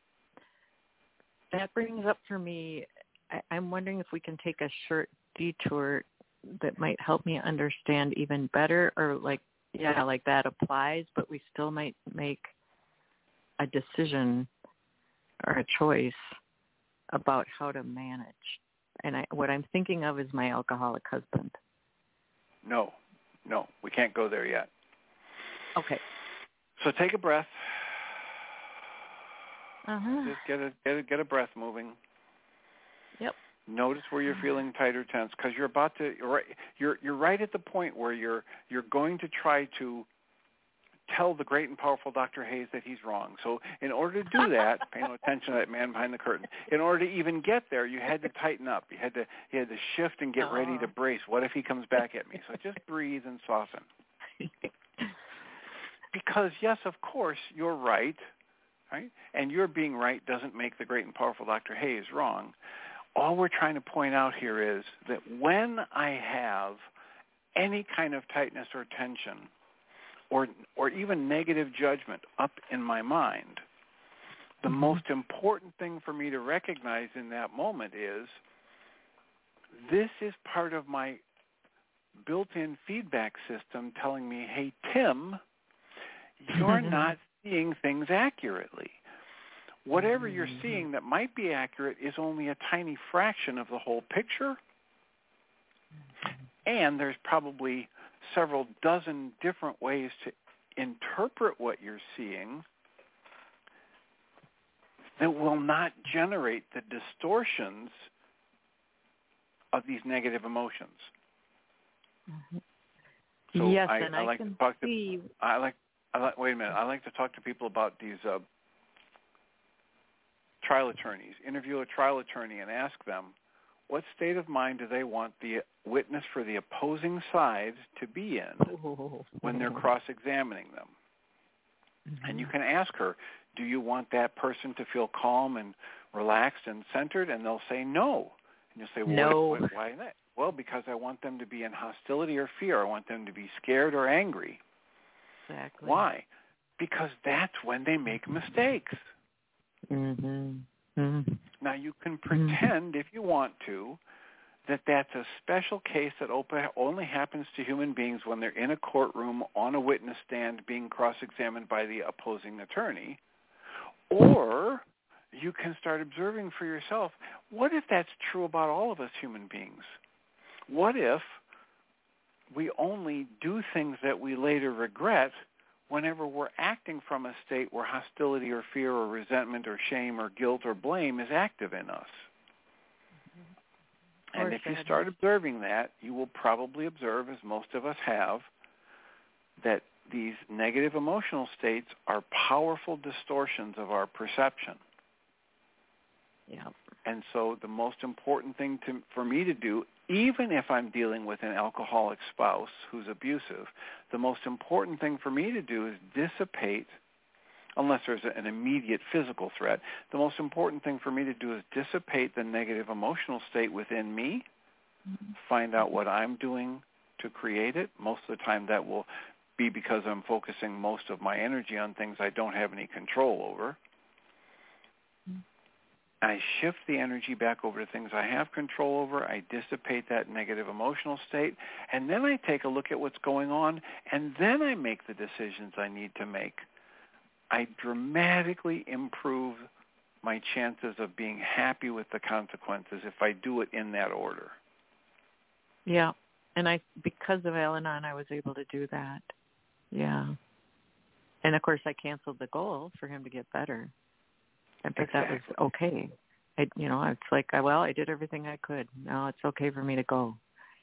that brings up for me, I, I'm wondering if we can take a short detour that might help me understand even better, or like, yeah, like that applies, but we still might make a decision or a choice about how to manage. And I, what I'm thinking of is my alcoholic husband. No. No, we can't go there yet. Okay. So take a breath. Uh-huh. Just get a, get a, get a breath moving. Yep. Notice where you're feeling tight or tense, because you're about to. You're right, you're you're right at the point where you're you're going to try to tell the great and powerful Doctor Hayes that he's wrong. So in order to do that, pay no attention to that man behind the curtain. In order to even get there, you had to tighten up. You had to you had to shift and get oh. ready to brace. What if he comes back at me? So just breathe and soften. Because yes, of course, you're right, right? And your being right doesn't make the great and powerful Doctor Hayes wrong. All we're trying to point out here is that when I have any kind of tightness or tension or or even negative judgment up in my mind, the mm-hmm. most important thing for me to recognize in that moment is this is part of my built-in feedback system telling me, hey, Tim, you're not seeing things accurately. Whatever you're seeing that might be accurate is only a tiny fraction of the whole picture, and there's probably several dozen different ways to interpret what you're seeing that will not generate the distortions of these negative emotions. Mm-hmm. So yes, I, and I I like can to talk see. To, I like. I like. Wait a minute. I like to talk to people about these uh, trial attorneys. Interview a trial attorney and ask them, what state of mind do they want the witness for the opposing side to be in when they're cross-examining them? Mm-hmm. And you can ask her, do you want that person to feel calm and relaxed and centered? And they'll say no. And you'll say, well, no. Why, why that? Well, because I want them to be in hostility or fear. I want them to be scared or angry. Exactly. Why? Because that's when they make mistakes. Mm-hmm. Mm-hmm. Now, you can pretend, if you want to, that that's a special case that only happens to human beings when they're in a courtroom on a witness stand being cross-examined by the opposing attorney. Or you can start observing for yourself, what if that's true about all of us human beings? What if we only do things that we later regret whenever we're acting from a state where hostility or fear or resentment or shame or guilt or blame is active in us? Mm-hmm. And if you start observing that, you will probably observe, as most of us have, that these negative emotional states are powerful distortions of our perception. Yeah. And so the most important thing to, for me to do, even if I'm dealing with an alcoholic spouse who's abusive, the most important thing for me to do is dissipate, unless there's an immediate physical threat, the most important thing for me to do is dissipate the negative emotional state within me, mm-hmm. find out what I'm doing to create it. Most of the time that will be because I'm focusing most of my energy on things I don't have any control over. I shift the energy back over to things I have control over. I dissipate that negative emotional state, and then I take a look at what's going on, and then I make the decisions I need to make. I dramatically improve my chances of being happy with the consequences if I do it in that order. Yeah, and I because of Al-Anon, I was able to do that. Yeah. And, of course, I canceled the goal for him to get better. But exactly. That was okay. I, you know, it's like, well, I did everything I could. Now it's okay for me to go.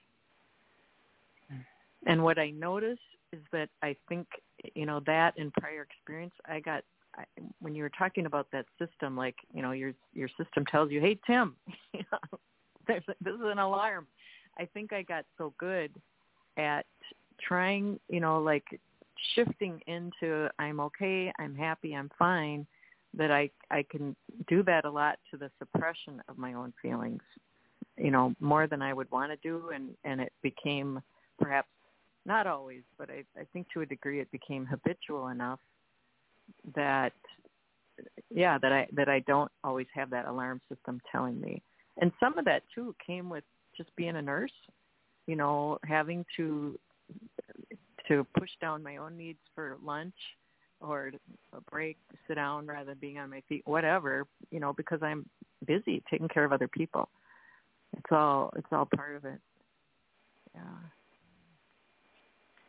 And what I noticed is that I think, you know, that in prior experience, I got, I, when you were talking about that system, like, you know, your your system tells you, hey, Tim, you know, there's, this is an alarm. I think I got so good at trying, you know, like shifting into I'm okay, I'm happy, I'm fine, that I, I can do that a lot to the suppression of my own feelings, you know, more than I would want to do. And, and it became perhaps not always, but I, I think to a degree it became habitual enough that, yeah, that I, that I don't always have that alarm system telling me. And some of that too came with just being a nurse, you know, having to, to push down my own needs for lunch, or a break, sit down rather than being on my feet, whatever, you know, because I'm busy taking care of other people. It's all, it's all part of it. Yeah.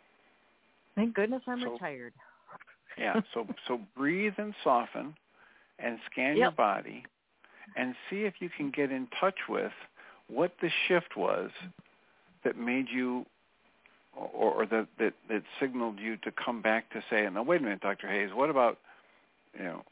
Thank goodness I'm so, retired. yeah, so so breathe and soften and scan Yep. your body and see if you can get in touch with what the shift was that made you or, or that, that, that signaled you to come back to say, now, wait a minute, Doctor Hayes, what about, you know,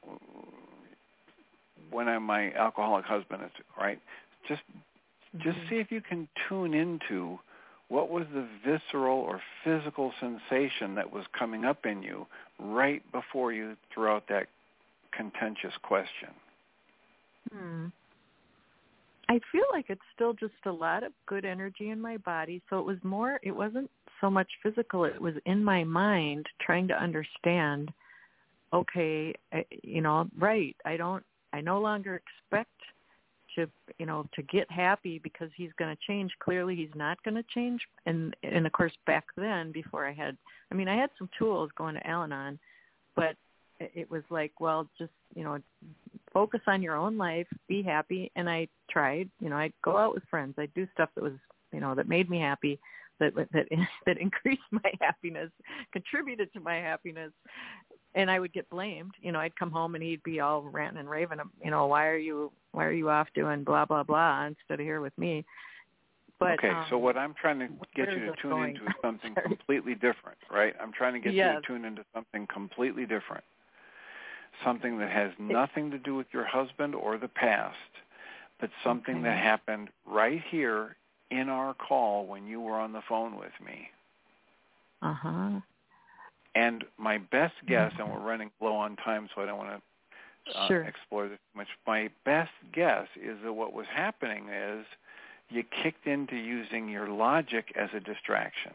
when I'm my alcoholic husband, right? Just just Mm-hmm. see if you can tune into what was the visceral or physical sensation that was coming up in you right before you threw out that contentious question. Hmm. I feel like it's still just a lot of good energy in my body. So it was more, it wasn't so much physical. It was in my mind trying to understand, okay, I, you know, right, I don't, I no longer expect to, you know, to get happy because he's going to change. Clearly he's not going to change. And, and of course, back then, before I had, I mean, I had some tools going to Al-Anon, but it was like, well, just, you know, focus on your own life, be happy. And I tried, you know, I'd go out with friends. I'd do stuff that was, you know, that made me happy, that that that increased my happiness, contributed to my happiness. And I would get blamed. You know, I'd come home and he'd be all ranting and raving, you know, why are you, why are you off doing blah, blah, blah instead of here with me? But, okay, um, so what I'm trying to get you to tune going? into is something completely different, right? I'm trying to get yes. you to tune into something completely different. Something that has nothing to do with your husband or the past, but something okay. that happened right here in our call when you were on the phone with me. Uh-huh. And my best guess, and we're running low on time, so I don't want to uh, sure. explore this too much. My best guess is that what was happening is you kicked into using your logic as a distraction.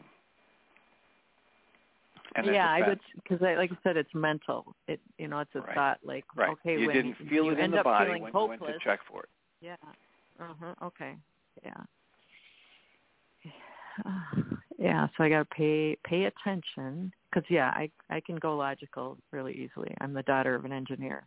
And yeah, I would, because I, like I said, it's mental. It, you know, it's a right. thought like, right. okay, you when didn't you, feel you it end in the up body feeling when hopeless. you went to check for it. Yeah. Uh-huh. Okay. Yeah. Uh, yeah. So I got to pay pay attention because yeah, I I can go logical really easily. I'm the daughter of an engineer.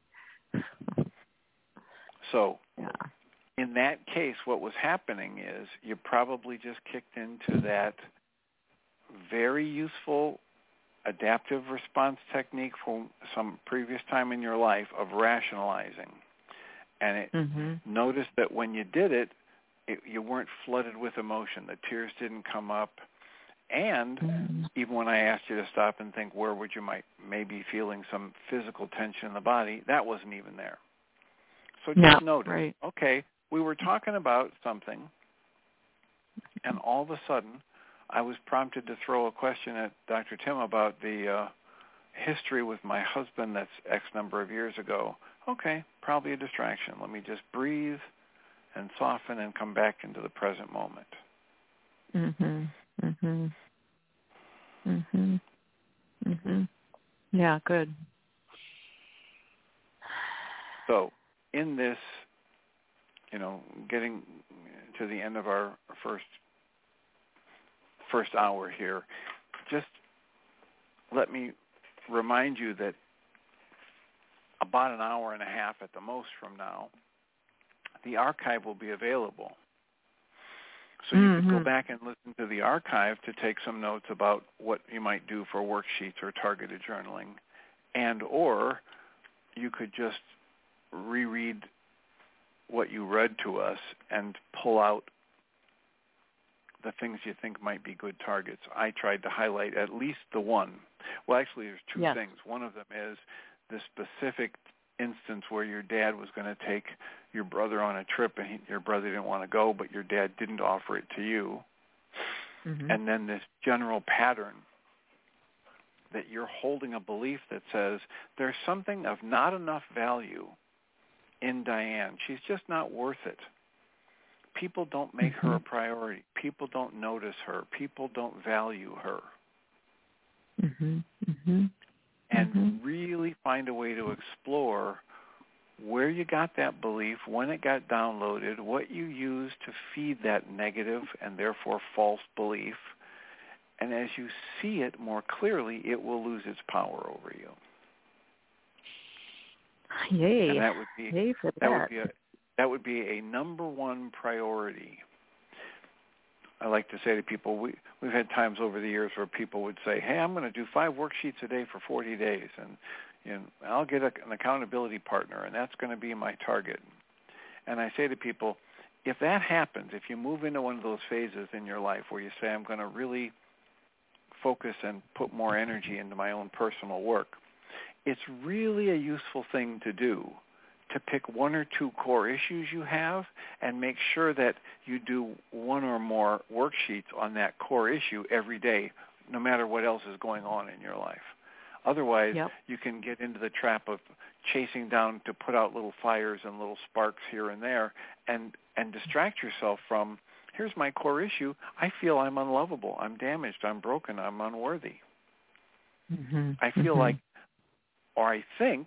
So. Yeah. In that case, what was happening is you probably just kicked into that very useful adaptive response technique from some previous time in your life of rationalizing. And it mm-hmm. noticed that when you did it, it, you weren't flooded with emotion. The tears didn't come up. And mm-hmm. even when I asked you to stop and think where would you might maybe feeling some physical tension in the body, that wasn't even there. So just yeah, notice, right. okay, we were talking about something, and all of a sudden, I was prompted to throw a question at Doctor Tim about the uh, history with my husband that's X number of years ago. Okay, probably a distraction. Let me just breathe and soften and come back into the present moment. Mhm. Mhm. Mhm. Mhm. Yeah, good. So, in this, you know, getting to the end of our first first hour here, just let me remind you that about an hour and a half at the most from now, the archive will be available. So you mm-hmm. could go back and listen to the archive to take some notes about what you might do for worksheets or targeted journaling, and or you could just reread what you read to us and pull out the things you think might be good targets. I tried to highlight at least the one. Well, actually, there's two yes. things. One of them is the specific instance where your dad was going to take your brother on a trip and he, your brother didn't want to go, but your dad didn't offer it to you. Mm-hmm. And then this general pattern that you're holding a belief that says there's something of not enough value in Diane. She's just not worth it. People don't make mm-hmm. her a priority. People don't notice her. People don't value her. Mm-hmm. Mm-hmm. And mm-hmm. really find a way to explore where you got that belief, when it got downloaded, what you used to feed that negative and therefore false belief. And as you see it more clearly, it will lose its power over you. Yay! And that would be Yay for that. that would be a that would be a number one priority. I like to say to people, we, we've had times over the years where people would say, hey, I'm going to do five worksheets a day for forty days, and you know, I'll get a, an accountability partner, and that's going to be my target. And I say to people, if that happens, if you move into one of those phases in your life where you say, I'm going to really focus and put more energy into my own personal work, it's really a useful thing to do to pick one or two core issues you have and make sure that you do one or more worksheets on that core issue every day, no matter what else is going on in your life. Otherwise, yep. you can get into the trap of chasing down to put out little fires and little sparks here and there and, and distract yourself from, here's my core issue. I feel I'm unlovable. I'm damaged. I'm broken. I'm unworthy. Mm-hmm. I feel mm-hmm. like, or I think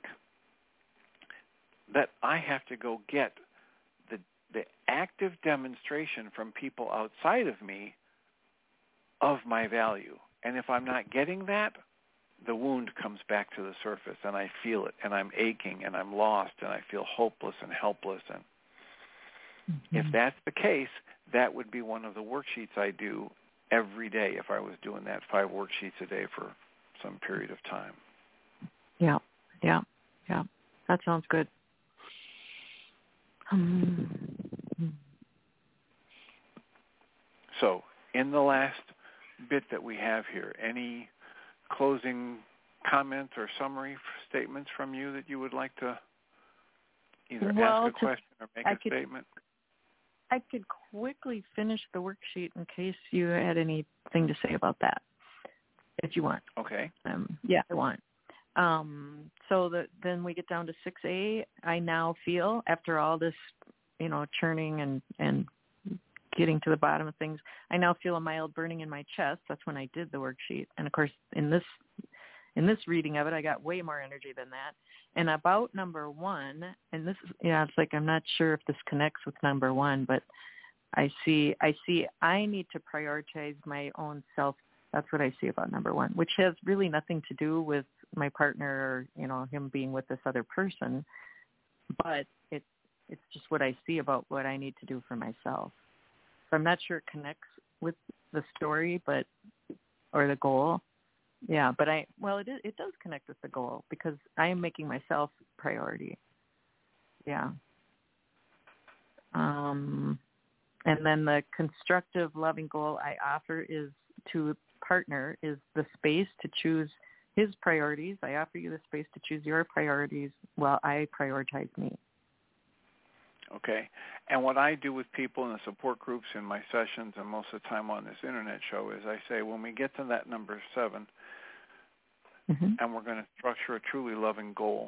that I have to go get the the active demonstration from people outside of me of my value. And if I'm not getting that, the wound comes back to the surface, and I feel it, and I'm aching, and I'm lost, and I feel hopeless and helpless. And mm-hmm. if that's the case, that would be one of the worksheets I do every day if I was doing that five worksheets a day for some period of time. Yeah, yeah, yeah. That sounds good. Mm-hmm. So, in the last bit that we have here, any closing comments or summary statements from you that you would like to either well, ask a question or make I a could, statement? I could quickly finish the worksheet in case you had anything to say about that, if you want. Okay. Um, yeah, I want. Um, so the, then we get down to six A. I now feel, after all this, you know, churning and, and getting to the bottom of things, I now feel a mild burning in my chest. That's when I did the worksheet. And, of course, in this in this reading of it, I got way more energy than that. And about number one, and this is, yeah, it's like I'm not sure if this connects with number one, but I see I see I need to prioritize my own self. That's what I see about number one, which has really nothing to do with my partner or, you know, him being with this other person. But it, it's just what I see about what I need to do for myself. So I'm not sure it connects with the story, but, or the goal. Yeah, but I, well, it is, it does connect with the goal because I am making myself priority. Yeah. Um, and then the constructive, loving goal I offer is to partner is the space to choose his priorities. I offer you the space to choose your priorities while I prioritize me. Okay. And what I do with people in the support groups in my sessions and most of the time on this internet show is I say when we get to that number seven, mm-hmm. and we're going to structure a truly loving goal,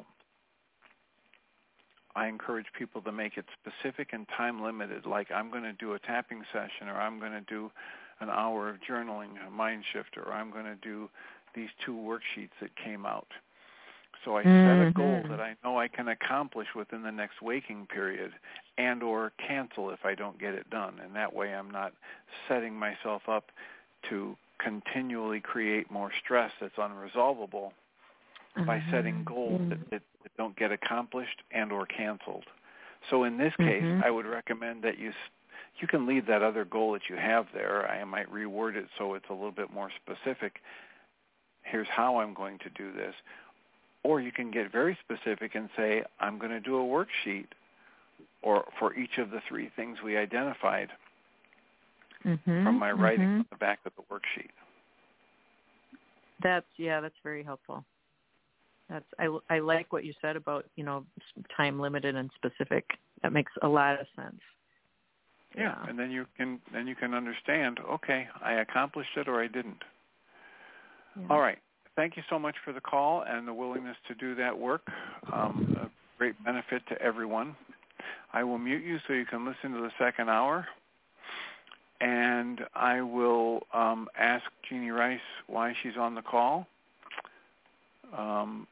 I encourage people to make it specific and time limited, like I'm going to do a tapping session, or I'm going to do an hour of journaling, a mind shifter, or I'm going to do these two worksheets that came out. So I mm-hmm. set a goal that I know I can accomplish within the next waking period and or cancel if I don't get it done. And that way I'm not setting myself up to continually create more stress that's unresolvable mm-hmm. by setting goals mm-hmm. that, that, that don't get accomplished and or canceled. So in this case, mm-hmm. I would recommend that you you can leave that other goal that you have there. I might reword it so it's a little bit more specific. Here's how I'm going to do this. Or you can get very specific and say, I'm going to do a worksheet or for each of the three things we identified mm-hmm. from my writing mm-hmm. on the back of the worksheet. That's, yeah, that's very helpful. That's I, I like what you said about, you know, time limited and specific. That makes a lot of sense. Yeah, yeah. and then you can then you can understand, okay, I accomplished it or I didn't. Yeah. All right. Thank you so much for the call and the willingness to do that work. Um, a great benefit to everyone. I will mute you so you can listen to the second hour. And I will um, ask Jeannie Rice why she's on the call. Um,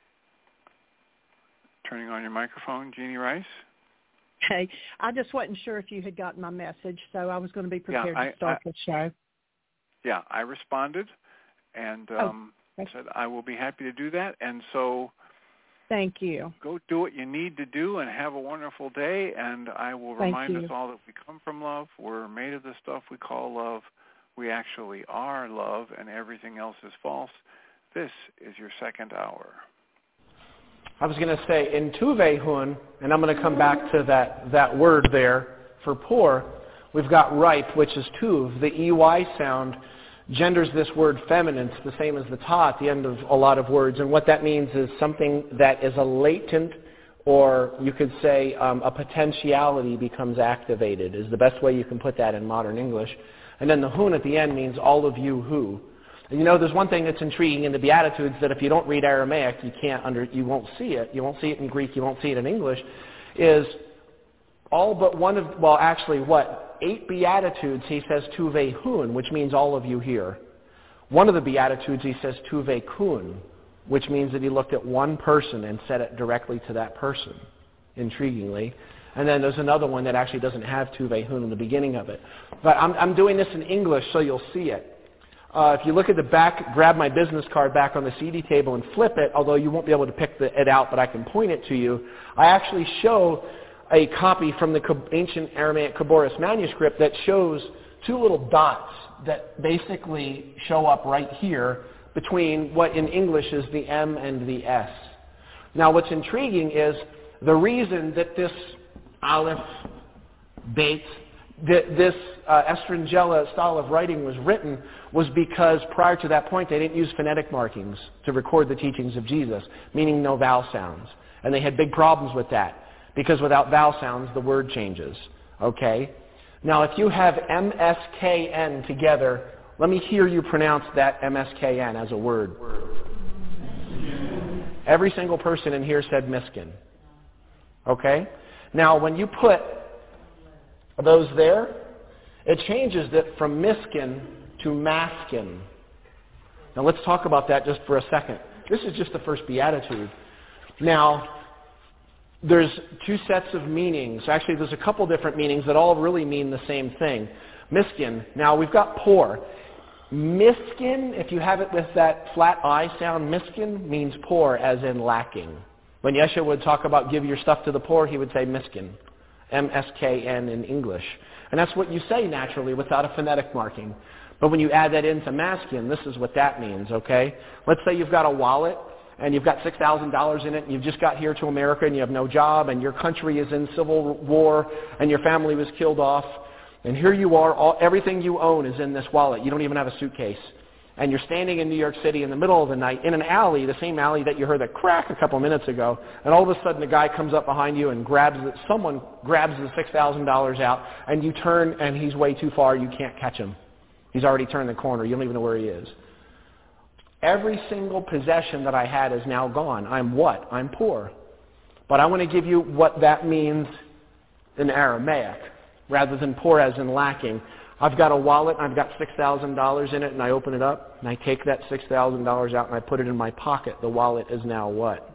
turning on your microphone, Jeannie Rice. Hey, I just wasn't sure if you had gotten my message, so I was going to be prepared yeah, I, to start I, the show. Yeah, I responded and um, oh. said I will be happy to do that. And so Thank you. Go do what you need to do and have a wonderful day. And I will Thank remind you. us all that we come from love. We're made of the stuff we call love. We actually are love, and everything else is false. This is your second hour. I was going to say, in tuve hun, and I'm going to come back to that, that word there for poor, we've got ripe, which is tuv. The E Y sound genders this word feminine. It's the same as the ta at the end of a lot of words. And what that means is something that is a latent, or you could say um, a potentiality becomes activated, is the best way you can put that in modern English. And then the hun at the end means all of you who. And you know, there's one thing that's intriguing in the Beatitudes, that if you don't read Aramaic, you can't under, you won't see it. You won't see it in Greek. You won't see it in English. Is all but one of, well, actually, what? Eight Beatitudes, he says tuve hun, which means all of you here. One of the Beatitudes, he says tuve kun, which means that he looked at one person and said it directly to that person, intriguingly. And then there's another one that actually doesn't have tuve hun in the beginning of it. But I'm, I'm doing this in English so you'll see it. Uh, if you look at the back, grab my business card back on the C D table and flip it, although you won't be able to pick the, it out, but I can point it to you. I actually show a copy from the ancient Aramaic Khabouris manuscript that shows two little dots that basically show up right here between what in English is the M and the S. Now what's intriguing is the reason that this Aleph, Beit, that this uh, Estrangela style of writing was written was because prior to that point they didn't use phonetic markings to record the teachings of Jesus, meaning no vowel sounds. And they had big problems with that because without vowel sounds the word changes. Okay? Now if you have M S K N together, let me hear you pronounce that M S K N as a word. Every single person in here said miskin. Okay? Now when you put those there, it changes it from miskin to maskin. Now let's talk about that just for a second. This is just the first beatitude. Now, there's two sets of meanings. Actually, there's a couple different meanings that all really mean the same thing. Miskin. Now, we've got poor. Miskin, if you have it with that flat I sound, miskin means poor as in lacking. When Yeshua would talk about give your stuff to the poor, he would say miskin. M S K N in English. And that's what you say naturally without a phonetic marking. But when you add that into masculine, this is what that means, okay? Let's say you've got a wallet and you've got six thousand dollars in it and you've just got here to America and you have no job and your country is in civil war and your family was killed off. And here you are, all, everything you own is in this wallet. You don't even have a suitcase. And you're standing in New York City in the middle of the night in an alley, the same alley that you heard that crack a couple minutes ago, and all of a sudden a guy comes up behind you and grabs it, someone grabs the six thousand dollars out, and you turn and he's way too far, you can't catch him. He's already turned the corner, you don't even know where he is. Every single possession that I had is now gone. I'm what? I'm poor. But I want to give you what that means in Aramaic, rather than poor as in lacking. I've got a wallet, I've got six thousand dollars in it, and I open it up, and I take that six thousand dollars out, and I put it in my pocket. The wallet is now what?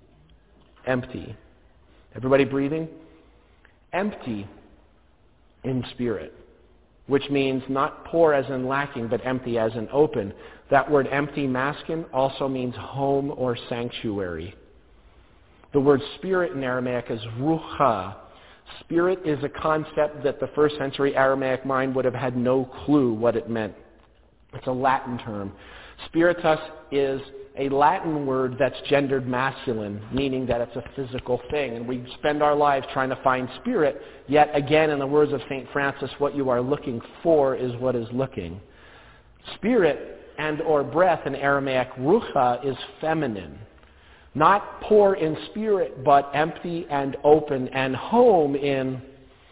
Empty. Everybody breathing? Empty in spirit, which means not poor as in lacking, but empty as in open. That word empty, maskin, also means home or sanctuary. The word spirit in Aramaic is ruha. Spirit is a concept that the first century Aramaic mind would have had no clue what it meant. It's a Latin term. Spiritus is a Latin word that's gendered masculine, meaning that it's a physical thing. And we spend our lives trying to find spirit, yet again, in the words of Saint Francis, what you are looking for is what is looking. Spirit and or breath in Aramaic, ruha, is feminine. Not poor in spirit, but empty and open, and home in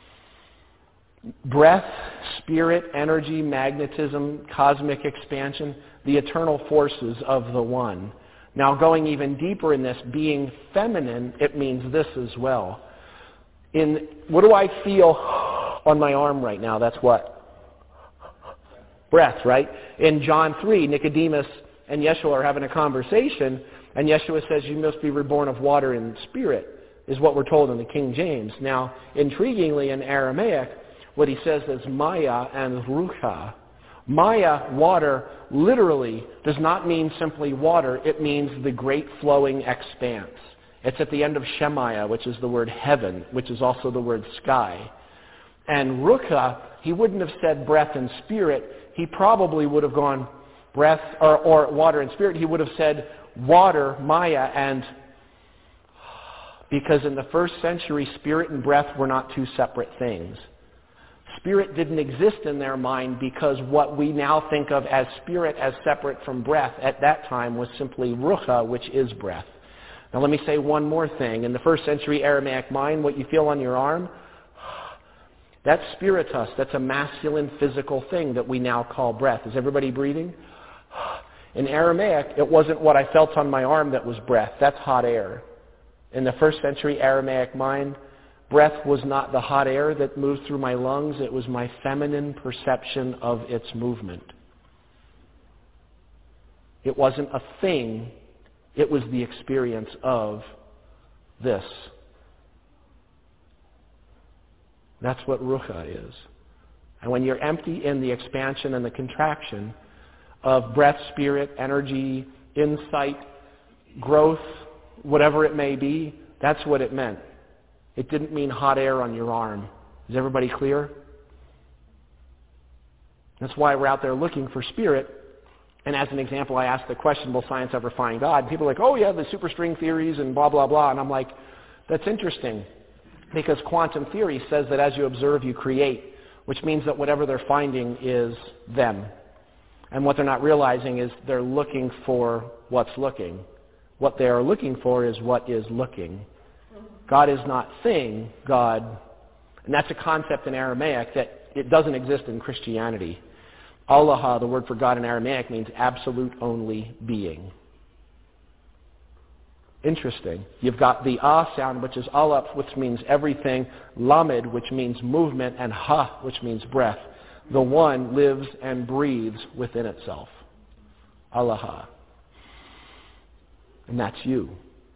breath, spirit, energy, magnetism, cosmic expansion, the eternal forces of the one. Now going even deeper in this, being feminine, it means this as well. In what do I feel on my arm right now? That's what? Breath, right? In John three, Nicodemus and Yeshua are having a conversation, and Yeshua says, you must be reborn of water and spirit, is what we're told in the King James. Now, intriguingly in Aramaic, what he says is maya and ruha. Maya, water, literally does not mean simply water. It means the great flowing expanse. It's at the end of Shemaiah, which is the word heaven, which is also the word sky. And Rucha, he wouldn't have said breath and spirit. He probably would have gone breath or, or water and spirit. He would have said water, Maya, and because in the first century, spirit and breath were not two separate things. Spirit didn't exist in their mind because what we now think of as spirit as separate from breath at that time was simply rucha, which is breath. Now let me say one more thing. In the first century Aramaic mind, what you feel on your arm, that's spiritus. That's a masculine physical thing that we now call breath. Is everybody breathing? In Aramaic, it wasn't what I felt on my arm that was breath. That's hot air. In the first century Aramaic mind, breath was not the hot air that moved through my lungs. It was my feminine perception of its movement. It wasn't a thing. It was the experience of this. That's what rucha is. And when you're empty in the expansion and the contraction of breath, spirit, energy, insight, growth, whatever it may be, that's what it meant. It didn't mean hot air on your arm. Is everybody clear? That's why we're out there looking for spirit. And as an example, I asked the question, will science ever find God? People are like, oh yeah, the superstring theories and blah, blah, blah. And I'm like, that's interesting. Because quantum theory says that as you observe, you create, which means that whatever they're finding is them. And what they're not realizing is they're looking for what's looking. What they are looking for is what is looking. God is not thing, God. And that's a concept in Aramaic that it doesn't exist in Christianity. Allah, the word for God in Aramaic, means absolute only being. Interesting. You've got the ah sound, which is alap, which means everything, lamed, which means movement, and ha, which means breath. The one lives and breathes within itself. Allah. And that's you.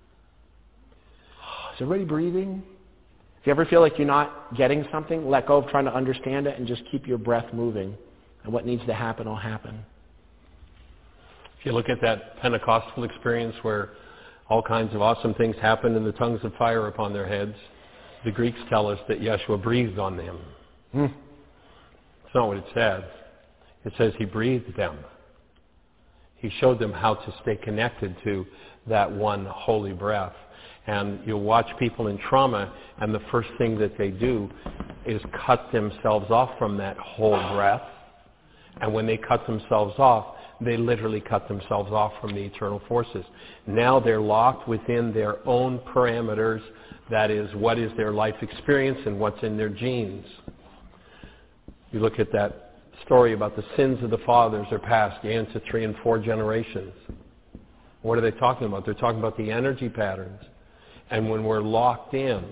Is everybody breathing? If you ever feel like you're not getting something, let go of trying to understand it and just keep your breath moving. And what needs to happen will happen. If you look at that Pentecostal experience where all kinds of awesome things happened and the tongues of fire upon their heads, the Greeks tell us that Yeshua breathed on them. Hmm. That's not what it says. It says he breathed them. He showed them how to stay connected to that one holy breath. And you'll watch people in trauma, and the first thing that they do is cut themselves off from that whole breath. And when they cut themselves off, they literally cut themselves off from the eternal forces. Now they're locked within their own parameters. That is, what is their life experience and what's in their genes. You look at that story about the sins of the fathers are passed into three and four generations. What are they talking about? They're talking about the energy patterns. And when we're locked in,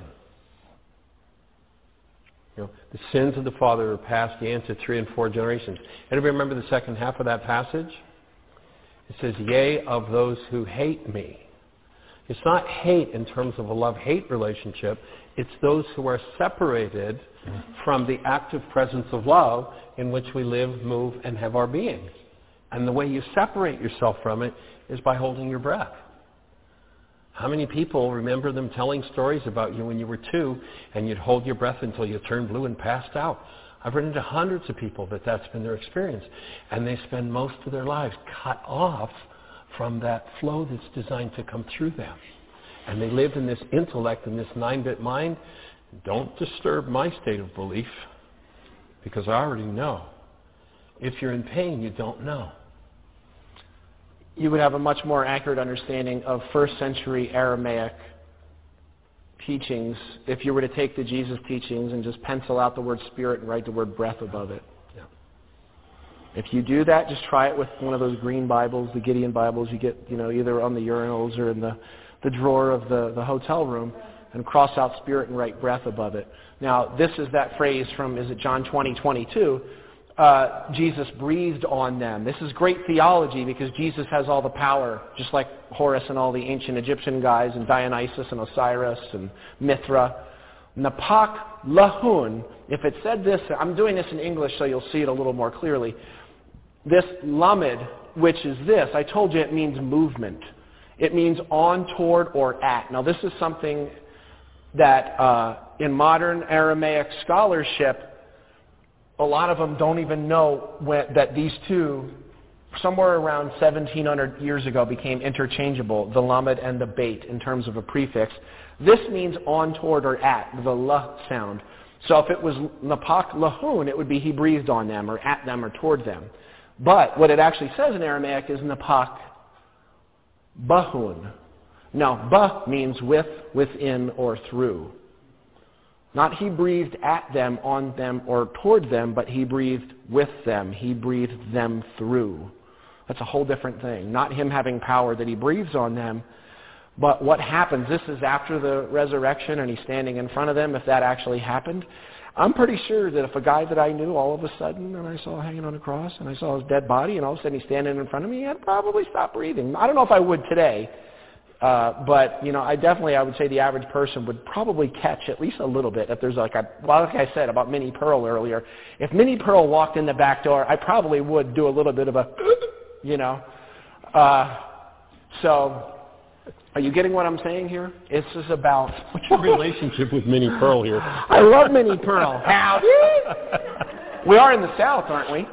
you know, the sins of the father are passed into three and four generations. Anybody remember the second half of that passage? It says, yea, of those who hate me. It's not hate in terms of a love-hate relationship. It's those who are separated from the active presence of love in which we live, move, and have our being. And the way you separate yourself from it is by holding your breath. How many people remember them telling stories about you when you were two and you'd hold your breath until you turned blue and passed out? I've run into hundreds of people that that's been their experience. And they spend most of their lives cut off from that flow that's designed to come through them. And they live in this intellect, in this nine-bit mind. Don't disturb my state of belief, because I already know. If you're in pain, you don't know. You would have a much more accurate understanding of first century Aramaic teachings if you were to take the Jesus teachings and just pencil out the word spirit and write the word breath above it. Yeah. If you do that, just try it with one of those green Bibles, the Gideon Bibles you get, you know, either on the urinals or in the, the drawer of the, the hotel room, and cross out spirit and write breath above it. Now, this is that phrase from, is it John twenty, twenty-two? Uh, Jesus breathed on them. This is great theology because Jesus has all the power, just like Horus and all the ancient Egyptian guys, and Dionysus and Osiris and Mithra. Napak lahun, if it said this, I'm doing this in English so you'll see it a little more clearly. This lamed, which is this, I told you it means movement. It means on, toward, or at. Now this is something that uh, in modern Aramaic scholarship, a lot of them don't even know when, that these two, somewhere around seventeen hundred years ago, became interchangeable, the lamed and the beit, in terms of a prefix. This means on, toward, or at, the la sound. So if it was napak lahun, it would be he breathed on them, or at them, or toward them. But what it actually says in Aramaic is napak bahun. Now, bah means with, within, or through. Not he breathed at them, on them, or toward them, but he breathed with them. He breathed them through. That's a whole different thing. Not him having power that he breathes on them, but what happens, this is after the resurrection and he's standing in front of them, if that actually happened. I'm pretty sure that if a guy that I knew all of a sudden, and I saw hanging on a cross, and I saw his dead body, and all of a sudden he's standing in front of me, I'd probably stop breathing. I don't know if I would today, uh, but you know, I definitely, I would say the average person would probably catch at least a little bit. If there's like a, well, like I said about Minnie Pearl earlier, if Minnie Pearl walked in the back door, I probably would do a little bit of a, you know. Uh, so, are you getting what I'm saying here? This is about... What's your relationship with Minnie Pearl here? I love Minnie Pearl. Howdy! We are in the South, aren't we?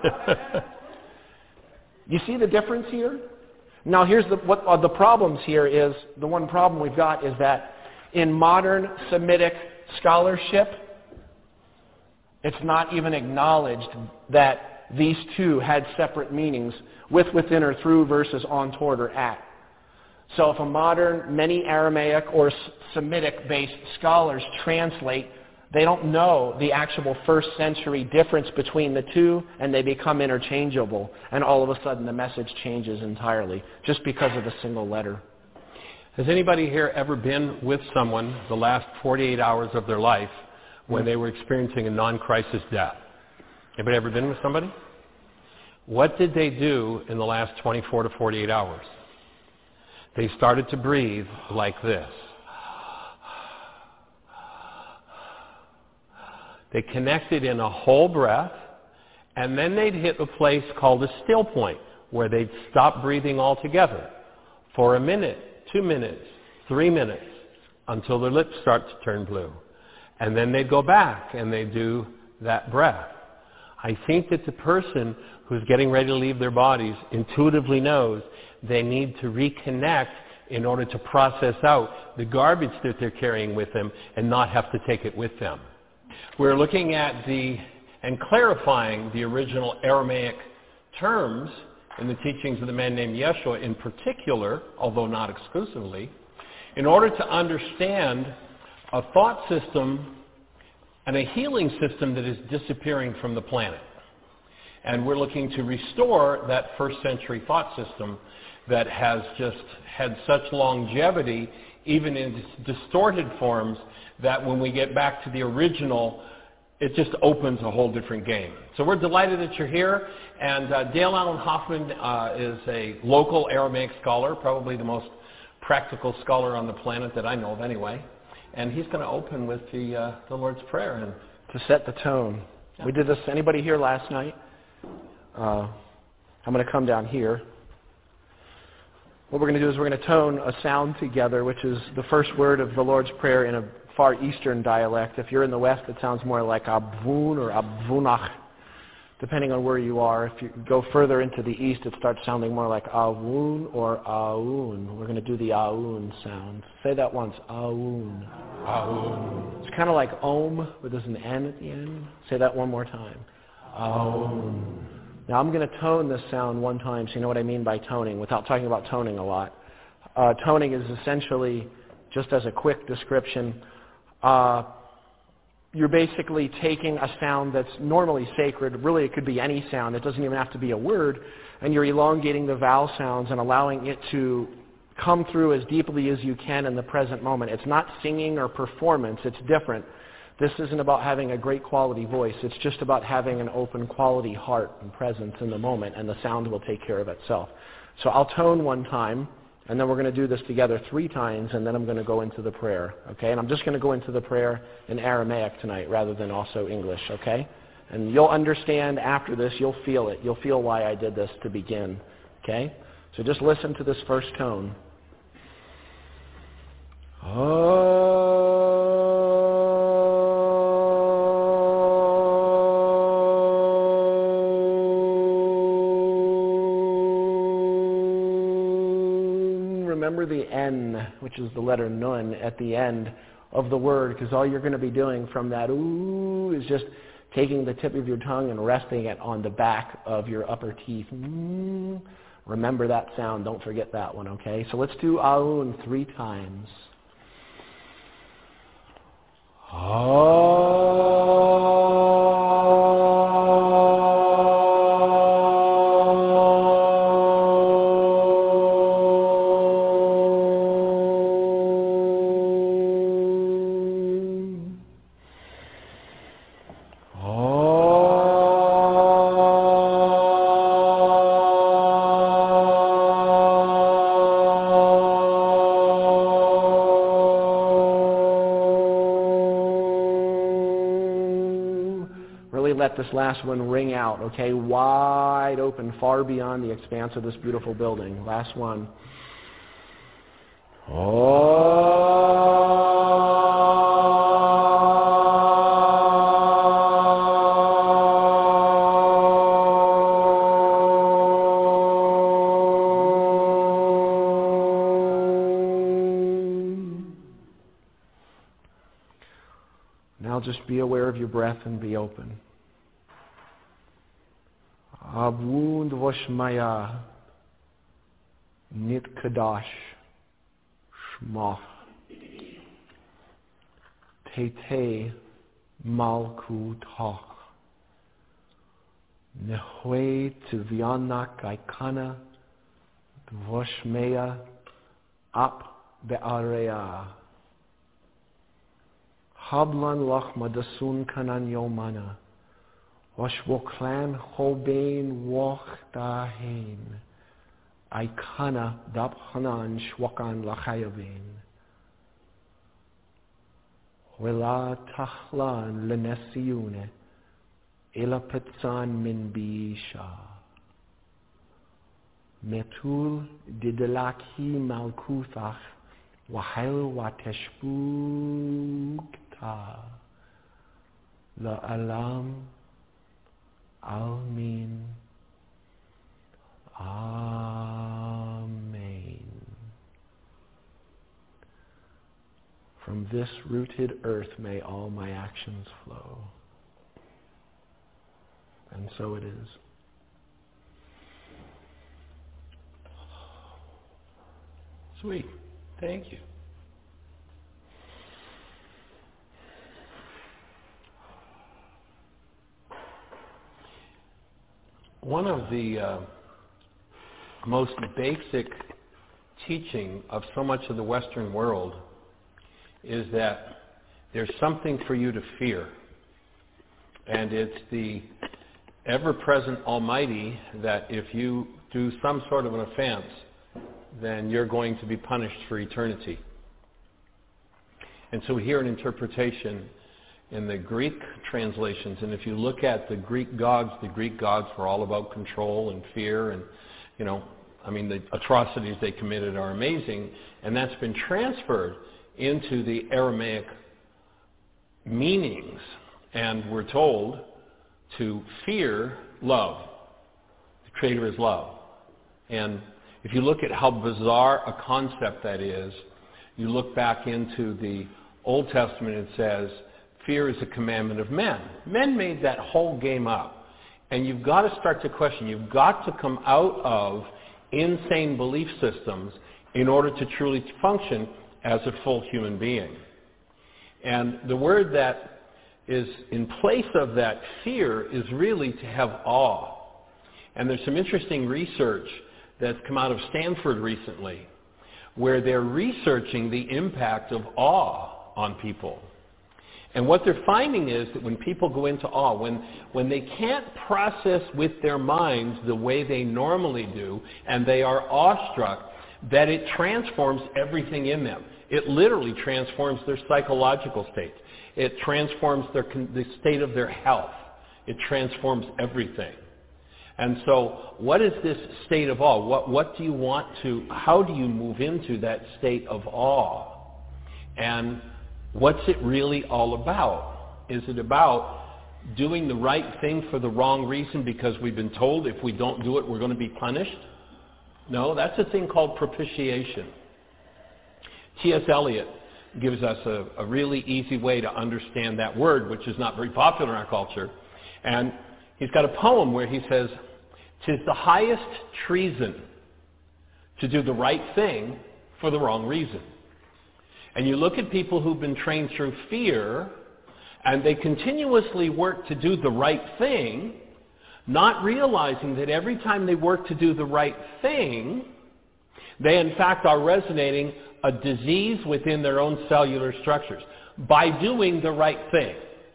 You see the difference here? Now, here's the, what uh, the problems here is, the one problem we've got is that in modern Semitic scholarship, it's not even acknowledged that these two had separate meanings, with, within, or through versus on, toward, or at. So if a modern, many Aramaic or Semitic-based scholars translate, they don't know the actual first century difference between the two, and they become interchangeable. And all of a sudden the message changes entirely, just because of a single letter. Has anybody here ever been with someone the last forty-eight hours of their life when they were experiencing a non-crisis death? Anybody ever been with somebody? What did they do in the last twenty-four to forty-eight hours? They started to breathe like this. They connected in a whole breath, and then they'd hit a place called a still point, where they'd stop breathing altogether for a minute, two minutes, three minutes, until their lips start to turn blue. And then they'd go back, and they'd do that breath. I think that the person who's getting ready to leave their bodies intuitively knows they need to reconnect in order to process out the garbage that they're carrying with them and not have to take it with them. We're looking at the and clarifying the original Aramaic terms in the teachings of the man named Yeshua in particular, although not exclusively, in order to understand a thought system and a healing system that is disappearing from the planet. And we're looking to restore that first century thought system that has just had such longevity, even in distorted forms, that when we get back to the original, it just opens a whole different game. So we're delighted that you're here. And uh, Dale Allen Hoffman uh, is a local Aramaic scholar, probably the most practical scholar on the planet that I know of anyway. And he's going to open with the, uh, the Lord's Prayer. And to set the tone. Yeah. We did this, anybody here last night? Uh, I'm going to come down here. What we're going to do is we're going to tone a sound together, which is the first word of the Lord's Prayer in a Far Eastern dialect. If you're in the West, it sounds more like abvun or abvunach, depending on where you are. If you go further into the East, it starts sounding more like awun or aun. We're going to do the aun sound. Say that once. Aun. Aun. It's kind of like om, but there's an N at the end. Say that one more time. Aun. Now I'm going to tone this sound one time so you know what I mean by toning, without talking about toning a lot. Uh, toning is essentially, just as a quick description, uh, you're basically taking a sound that's normally sacred. Really, it could be any sound. It doesn't even have to be a word. And you're elongating the vowel sounds and allowing it to come through as deeply as you can in the present moment. It's not singing or performance. It's different. This isn't about having a great quality voice. It's just about having an open quality heart and presence in the moment, and the sound will take care of itself. So I'll tone one time, and then we're going to do this together three times, and then I'm going to go into the prayer, okay? And I'm just going to go into the prayer in Aramaic tonight rather than also English, okay? And you'll understand after this, you'll feel it. You'll feel why I did this to begin, okay? So just listen to this first tone. Remember the N, which is the letter nun at the end of the word, because all you're going to be doing from that ooh is just taking the tip of your tongue and resting it on the back of your upper teeth. Mm. Remember that sound. Don't forget that one, okay? So let's do aun three times. This last one ring out, okay? Wide open, far beyond the expanse of this beautiful building. Last one. Now just be aware of your breath and be open. Abund Voshmaya Nit Kadash Shmach Tete Malkutach Nehwe Tivyanak Aikana Voshmaya Ap Be'area Hablan Lach Madasun Kanan Yomana Washwoklan Hobain Wach Dahain Aikana Dabhanan Shwakan Lachayavin Wela Tahlan Lenesiune Ela Petsan Min Bisha Metul Didelaki Malkuthach Wahel Wateshbukta La Alam Amen. Amen. From this rooted earth may all my actions flow. And so it is. Sweet. Thank you. One of the uh, most basic teaching of so much of the Western world is that there's something for you to fear. And it's the ever-present Almighty that if you do some sort of an offense, then you're going to be punished for eternity. And so we hear an interpretation in the Greek translations, and if you look at the Greek gods, the Greek gods were all about control and fear, and, you know, I mean, the atrocities they committed are amazing, and that's been transferred into the Aramaic meanings, and we're told to fear love. The Creator is love. And if you look at how bizarre a concept that is, you look back into the Old Testament, it says, fear is a commandment of men. Men made that whole game up. And you've got to start to question. You've got to come out of insane belief systems in order to truly function as a full human being. And the word that is in place of that fear is really to have awe. And there's some interesting research that's come out of Stanford recently where they're researching the impact of awe on people. And what they're finding is that when people go into awe, when, when they can't process with their minds the way they normally do, and they are awestruck, that it transforms everything in them. It literally transforms their psychological state. It transforms their, the state of their health. It transforms everything. And so what is this state of awe? What, what do you want to, how do you move into that state of awe? And what's it really all about? Is it about doing the right thing for the wrong reason because we've been told if we don't do it, we're going to be punished? No, that's a thing called propitiation. T S Eliot gives us a, a really easy way to understand that word, which is not very popular in our culture. And he's got a poem where he says, "'Tis the highest treason to do the right thing for the wrong reason." And you look at people who've been trained through fear, and they continuously work to do the right thing, not realizing that every time they work to do the right thing, they in fact are resonating a disease within their own cellular structures by doing the right thing.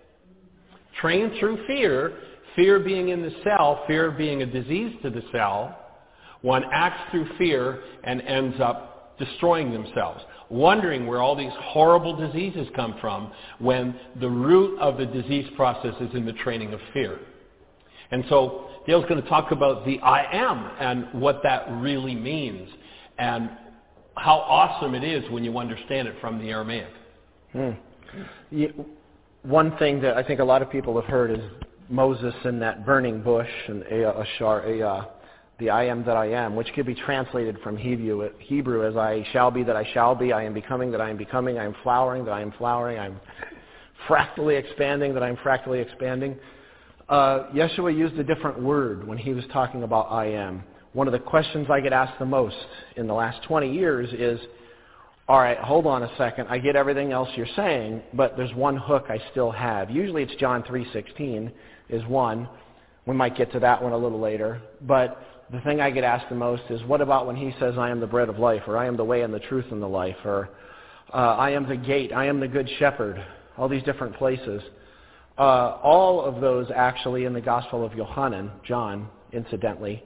Trained through fear, fear being in the cell, fear being a disease to the cell, one acts through fear and ends up destroying themselves, wondering where all these horrible diseases come from when the root of the disease process is in the training of fear. And so Dale's going to talk about the I am and what that really means and how awesome it is when you understand it from the Aramaic. Hmm. You, one thing that I think a lot of people have heard is Moses in that burning bush and Ashar, uh, the I am that I am, which could be translated from Hebrew, Hebrew as I shall be that I shall be, I am becoming that I am becoming, I am flowering that I am flowering, I am fractally expanding that I am fractally expanding. Uh, Yeshua used a different word when he was talking about I am. One of the questions I get asked the most in the last twenty years is, all right, hold on a second, I get everything else you're saying, but there's one hook I still have. Usually it's John three sixteen is one. We might get to that one a little later. But the thing I get asked the most is, what about when he says, I am the bread of life, or I am the way and the truth and the life, or uh, I am the gate, I am the good shepherd, all these different places. Uh, all of those actually in the Gospel of Yohanan, John, incidentally.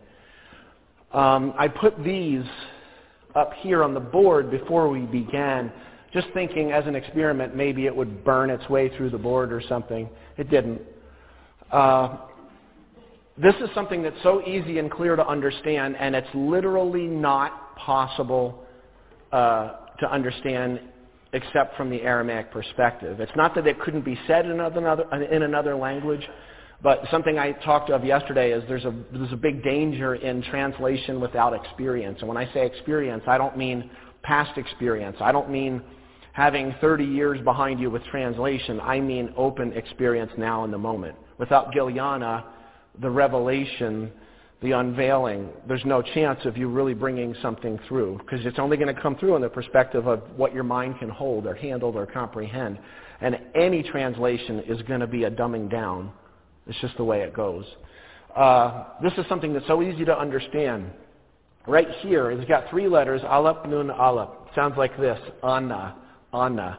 Um, I put these up here on the board before we began, just thinking as an experiment maybe it would burn its way through the board or something. It didn't. Uh, this is something that's so easy and clear to understand, and it's literally not possible uh, to understand except from the Aramaic perspective. It's not that it couldn't be said in another, in another language, but something I talked of yesterday is there's a, there's a big danger in translation without experience. And when I say experience, I don't mean past experience. I don't mean having thirty years behind you with translation. I mean open experience now in the moment. Without Gilyana, the revelation, the unveiling, there's no chance of you really bringing something through, because it's only going to come through in the perspective of what your mind can hold or handle or comprehend. And any translation is going to be a dumbing down. It's just the way it goes. Uh, this is something that's so easy to understand. Right here, it's got three letters, Aleph, Nun, Aleph. Sounds like this, Anna, Anna.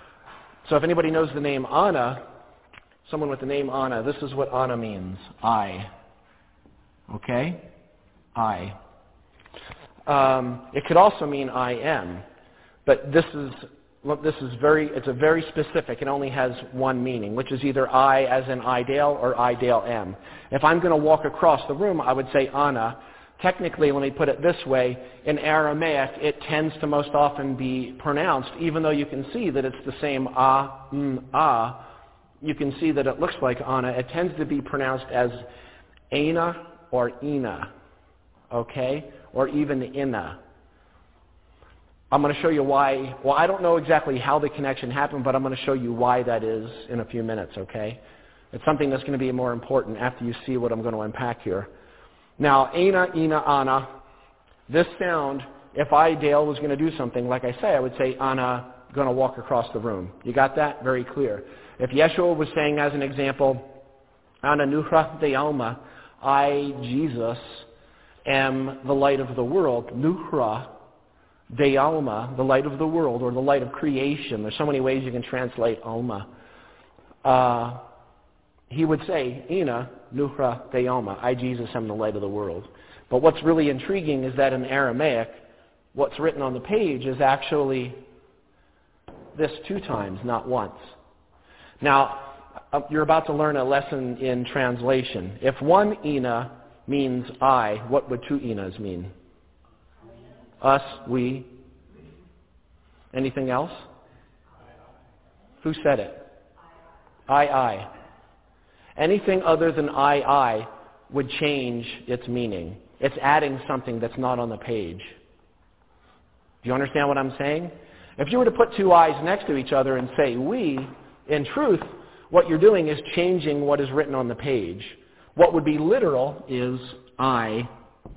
So if anybody knows the name Anna, someone with the name Anna, this is what Anna means, I. Okay? I. Um, it could also mean I am, but this is this is very, it's a very specific, it only has one meaning, which is either I as in Idale or Idale am. If I'm going to walk across the room, I would say Anna. Technically, let me put it this way, in Aramaic, it tends to most often be pronounced, even though you can see that it's the same ah, mm, ah, you can see that it looks like Anna. It tends to be pronounced as Aina or Ina, okay? Or even Inna. I'm going to show you why. Well, I don't know exactly how the connection happened, but I'm going to show you why that is in a few minutes, okay? It's something that's going to be more important after you see what I'm going to unpack here. Now, Aina, Ina, Anna, this sound, if I, Dale, was going to do something, like I say, I would say, Anna, going to walk across the room. You got that? Very clear. If Yeshua was saying, as an example, Ana Nuhra de Alma, I, Jesus, am the light of the world, Nuhra de Alma, the light of the world, or the light of creation. There's so many ways you can translate Alma. Uh, he would say, Ina Nuhra de Alma, I, Jesus, am the light of the world. But what's really intriguing is that in Aramaic, what's written on the page is actually this two times, not once. Now, you're about to learn a lesson in translation. If one Ina means I, what would two Inas mean? Us, we. Anything else? Who said it? I, I. Anything other than I, I would change its meaning. It's adding something that's not on the page. Do you understand what I'm saying? If you were to put two I's next to each other and say we, in truth, what you're doing is changing what is written on the page. What would be literal is I,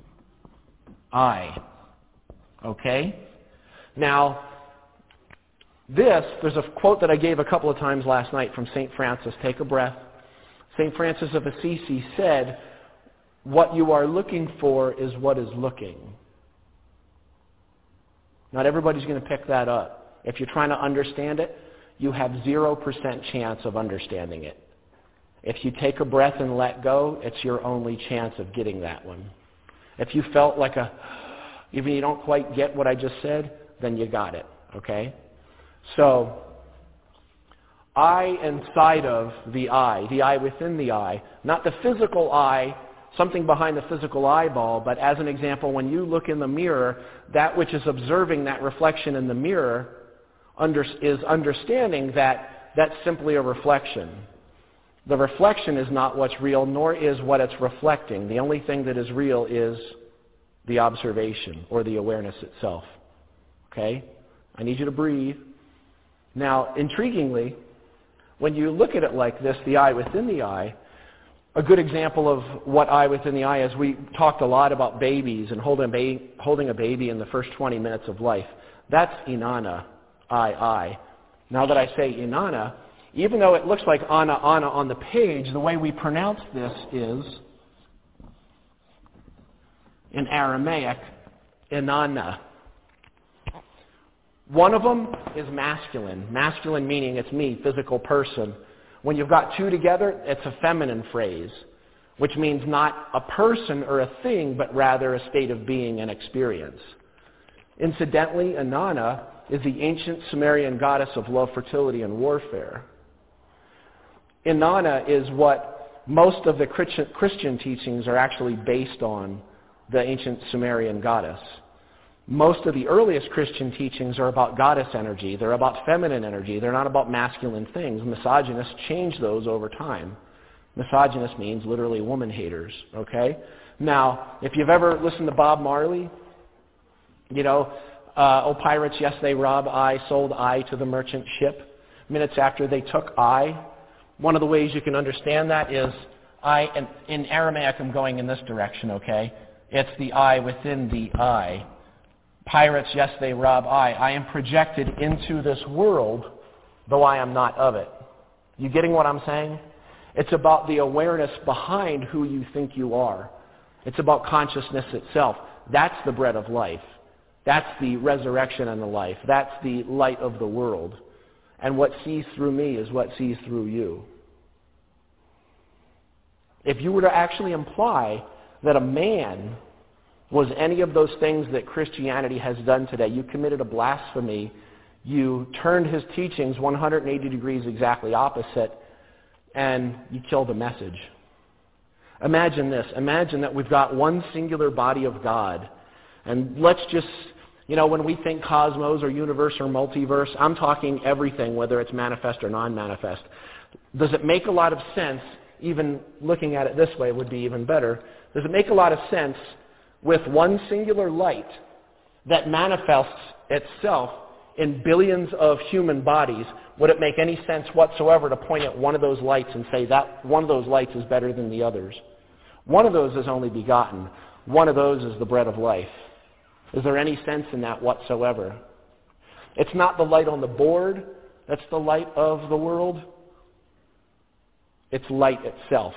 I. Okay? Now, this, there's a quote that I gave a couple of times last night from Saint Francis. Take a breath. Saint Francis of Assisi said, what you are looking for is what is looking. Not everybody's going to pick that up. If you're trying to understand it, you have zero percent chance of understanding it. If you take a breath and let go, it's your only chance of getting that one. If you felt like a, even you don't quite get what I just said, then you got it, okay? So, I inside of the eye, the eye within the eye, not the physical eye, something behind the physical eyeball, but as an example, when you look in the mirror, that which is observing that reflection in the mirror under, is understanding that that's simply a reflection. The reflection is not what's real, nor is what it's reflecting. The only thing that is real is the observation or the awareness itself. Okay? I need you to breathe. Now, intriguingly, when you look at it like this, the eye within the eye, a good example of what eye within the eye is, we talked a lot about babies and holding a, ba- holding a baby in the first twenty minutes of life. That's inanna, I, I. Now that I say inanna, even though it looks like ana, ana on the page, the way we pronounce this is, in Aramaic, inanna. One of them is masculine. Masculine meaning it's me, physical person. When you've got two together, it's a feminine phrase, which means not a person or a thing, but rather a state of being and experience. Incidentally, Inanna is the ancient Sumerian goddess of love, fertility, and warfare. Inanna is what most of the Christian teachings are actually based on, the ancient Sumerian goddess. Most of the earliest Christian teachings are about goddess energy. They're about feminine energy. They're not about masculine things. Misogynists change those over time. Misogynist means literally woman haters, okay? Now, if you've ever listened to Bob Marley, you know, uh, oh pirates, yes they rob I, sold I to the merchant ship. Minutes after they took I, one of the ways you can understand that is I, and in Aramaic I'm going in this direction, okay? It's the I within the I. Pirates, yes, they rob I. I am projected into this world, though I am not of it. You getting what I'm saying? It's about the awareness behind who you think you are. It's about consciousness itself. That's the bread of life. That's the resurrection and the life. That's the light of the world. And what sees through me is what sees through you. If you were to actually imply that a man was any of those things that Christianity has done today, you committed a blasphemy, you turned his teachings one hundred eighty degrees exactly opposite, and you killed the message. Imagine this. Imagine that we've got one singular body of God, and let's just, you know, when we think cosmos or universe or multiverse, I'm talking everything, whether it's manifest or non-manifest. Does it make a lot of sense, even looking at it this way would be even better, does it make a lot of sense with one singular light that manifests itself in billions of human bodies, would it make any sense whatsoever to point at one of those lights and say that one of those lights is better than the others? One of those is only begotten. One of those is the bread of life. Is there any sense in that whatsoever? It's not the light on the board that's the light of the world. It's light itself.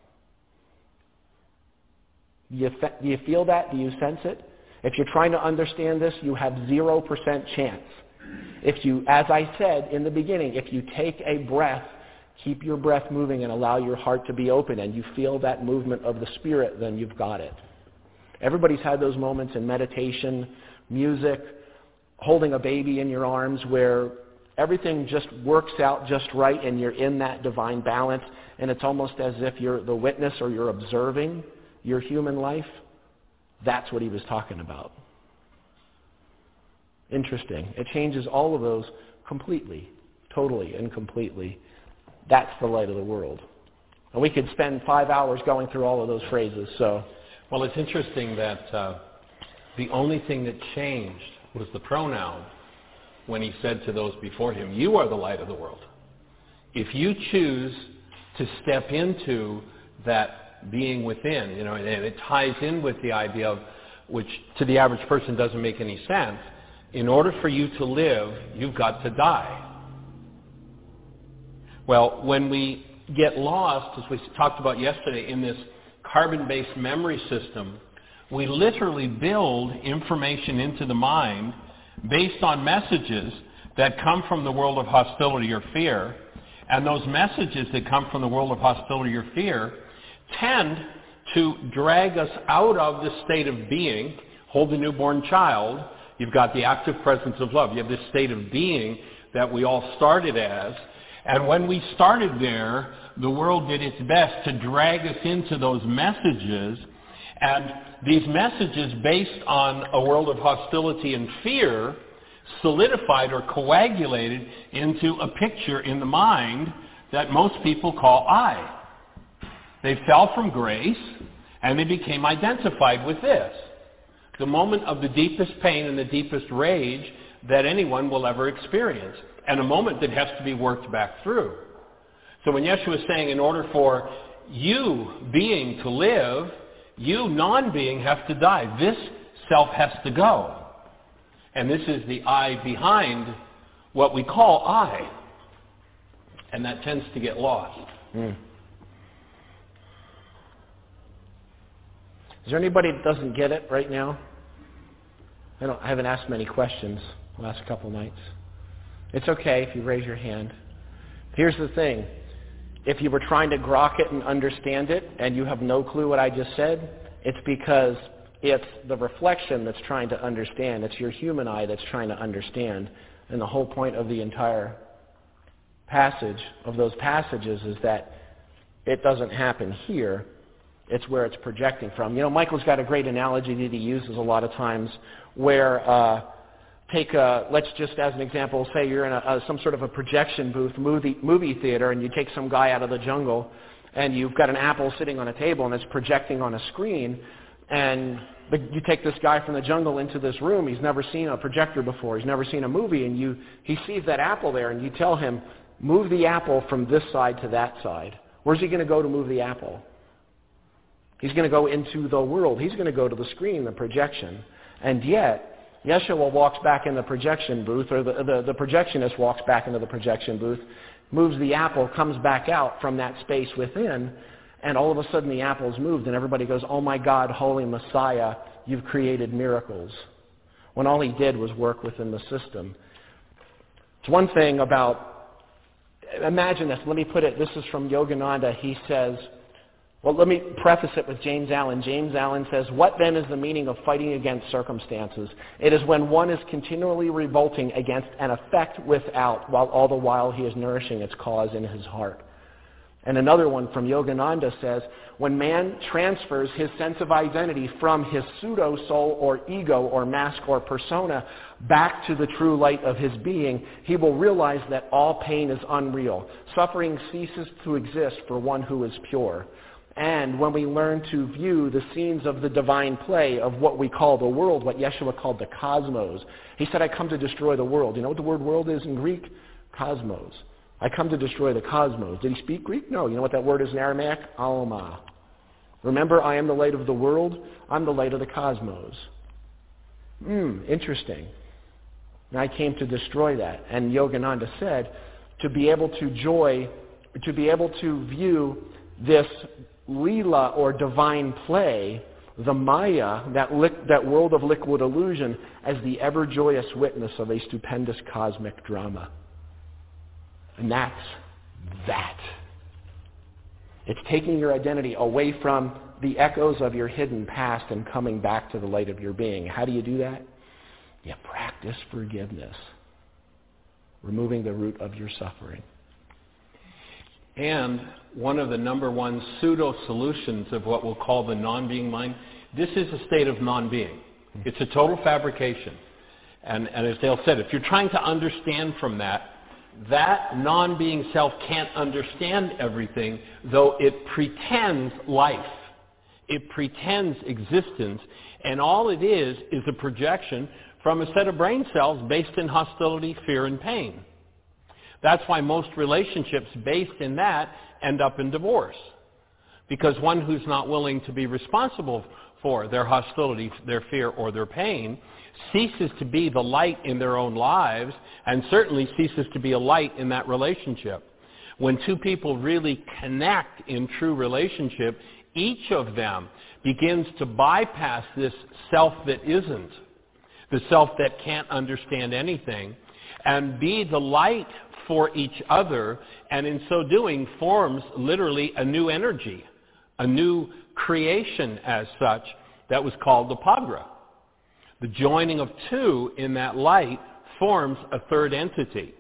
Do you, fe- do you feel that? Do you sense it? If you're trying to understand this, you have zero percent chance. If you, as I said in the beginning, if you take a breath, keep your breath moving and allow your heart to be open and you feel that movement of the Spirit, then you've got it. Everybody's had those moments in meditation, music, holding a baby in your arms where everything just works out just right and you're in that divine balance and it's almost as if you're the witness or you're observing your human life. That's what he was talking about. Interesting. It changes all of those completely. totally and completely. That's the light of the world. And we could spend five hours going through all of those phrases. So, well, it's interesting that uh, the only thing that changed was the pronoun when he said to those before him, you are the light of the world. If you choose to step into that being within, you know, and it ties in with the idea of, which to the average person doesn't make any sense, in order for you to live, you've got to die. Well, when we get lost, as we talked about yesterday, in this carbon-based memory system, we literally build information into the mind based on messages that come from the world of hostility or fear. And those messages that come from the world of hostility or fear tend to drag us out of the state of being. Hold the newborn child. You've got the active presence of love. You have this state of being that we all started as. And when we started there, the world did its best to drag us into those messages. And these messages based on a world of hostility and fear solidified or coagulated into a picture in the mind that most people call I. They fell from grace and they became identified with this. The moment of the deepest pain and the deepest rage that anyone will ever experience. And a moment that has to be worked back through. So when Yeshua is saying in order for you being to live, you non-being have to die. This self has to go. And this is the I behind what we call I. And that tends to get lost. Mm. Is there anybody that doesn't get it right now? I, don't, I haven't asked many questions the last couple nights. It's okay if you raise your hand. Here's the thing. If you were trying to grok it and understand it and you have no clue what I just said, it's because it's the reflection that's trying to understand. It's your human eye that's trying to understand. And the whole point of the entire passage, of those passages, is that it doesn't happen here. It's where it's projecting from. You know, Michael's got a great analogy that he uses a lot of times where, uh, take a, let's just as an example, say you're in a, a, some sort of a projection booth, movie, movie theater, and you take some guy out of the jungle, and you've got an apple sitting on a table, and it's projecting on a screen, and the, you take this guy from the jungle into this room. He's never seen a projector before. He's never seen a movie, and you he sees that apple there, and you tell him, move the apple from this side to that side. Where's he going to go to move the apple? He's going to go into the world. He's going to go to the screen, the projection. And yet, Yeshua walks back in the projection booth, or the, the, the projectionist walks back into the projection booth, moves the apple, comes back out from that space within, and all of a sudden the apple's moved, and everybody goes, oh my God, Holy Messiah, you've created miracles. When all he did was work within the system. It's one thing about, imagine this, let me put it, this is from Yogananda. He says, well, let me preface it with James Allen. James Allen says, what then is the meaning of fighting against circumstances? It is when one is continually revolting against an effect without, while all the while he is nourishing its cause in his heart. And another one from Yogananda says, when man transfers his sense of identity from his pseudo-soul or ego or mask or persona back to the true light of his being, he will realize that all pain is unreal. Suffering ceases to exist for one who is pure. And when we learn to view the scenes of the divine play of what we call the world, what Yeshua called the cosmos. He said, I come to destroy the world. You know what the word world is in Greek? Cosmos. I come to destroy the cosmos. Did he speak Greek? No. You know what that word is in Aramaic? Alma. Remember, I am the light of the world. I'm the light of the cosmos. Hmm, interesting. And I came to destroy that. And Yogananda said, to be able to joy, to be able to view this Leela or divine play, the Maya, that, li- that world of liquid illusion, as the ever-joyous witness of a stupendous cosmic drama. And that's that. It's taking your identity away from the echoes of your hidden past and coming back to the light of your being. How do you do that? You practice forgiveness, removing the root of your suffering. And one of the number one pseudo-solutions of what we'll call the non-being mind, this is a state of non-being. It's a total fabrication. And, and as Dale said, if you're trying to understand from that, that non-being self can't understand everything, though it pretends life. It pretends existence, and all it is is a projection from a set of brain cells based in hostility, fear, and pain. That's why most relationships based in that end up in divorce. Because one who's not willing to be responsible for their hostility, their fear, or their pain ceases to be the light in their own lives, and certainly ceases to be a light in that relationship. When two people really connect in true relationship, each of them begins to bypass this self that isn't, the self that can't understand anything, and be the light for each other, and in so doing forms literally a new energy, a new creation as such, that was called the pagra. The joining of two in that light forms a third entity.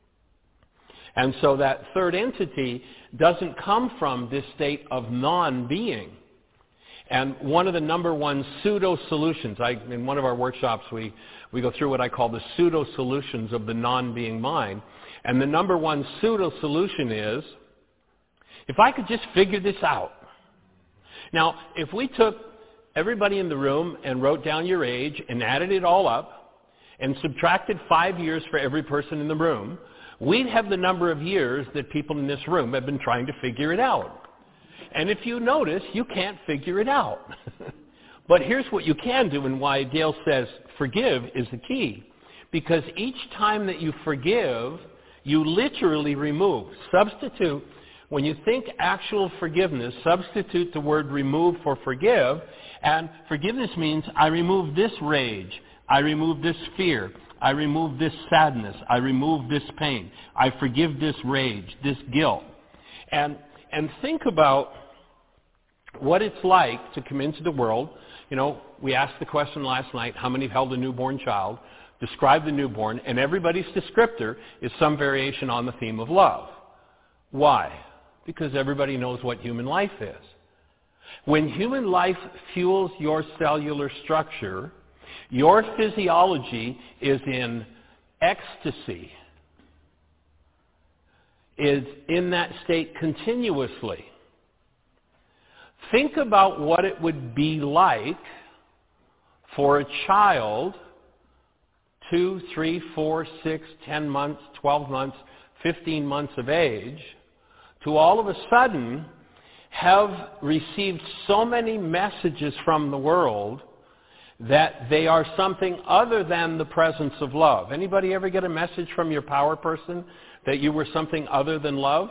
And so that third entity doesn't come from this state of non-being. And one of the number one pseudo-solutions, I, in one of our workshops we, we go through what I call the pseudo-solutions of the non-being mind. And the number one pseudo-solution is, if I could just figure this out. Now, if we took everybody in the room and wrote down your age and added it all up and subtracted five years for every person in the room, we'd have the number of years that people in this room have been trying to figure it out. And if you notice, you can't figure it out. But here's what you can do, and why Dale says forgive is the key. Because each time that you forgive, you literally remove. Substitute, when you think actual forgiveness, substitute the word remove for forgive, and forgiveness means I remove this rage, I remove this fear, I remove this sadness, I remove this pain, I forgive this rage, this guilt. And and think about what it's like to come into the world. You know, we asked the question last night, how many have held a newborn child? Describe the newborn, and everybody's descriptor is some variation on the theme of love. Why? Because everybody knows what human life is. When human life fuels your cellular structure, your physiology is in ecstasy, is in that state continuously. Think about what it would be like for a child, two, three, four, six, ten months, twelve months, fifteen months of age, to all of a sudden have received so many messages from the world that they are something other than the presence of love. Anybody ever get a message from your power person that you were something other than love?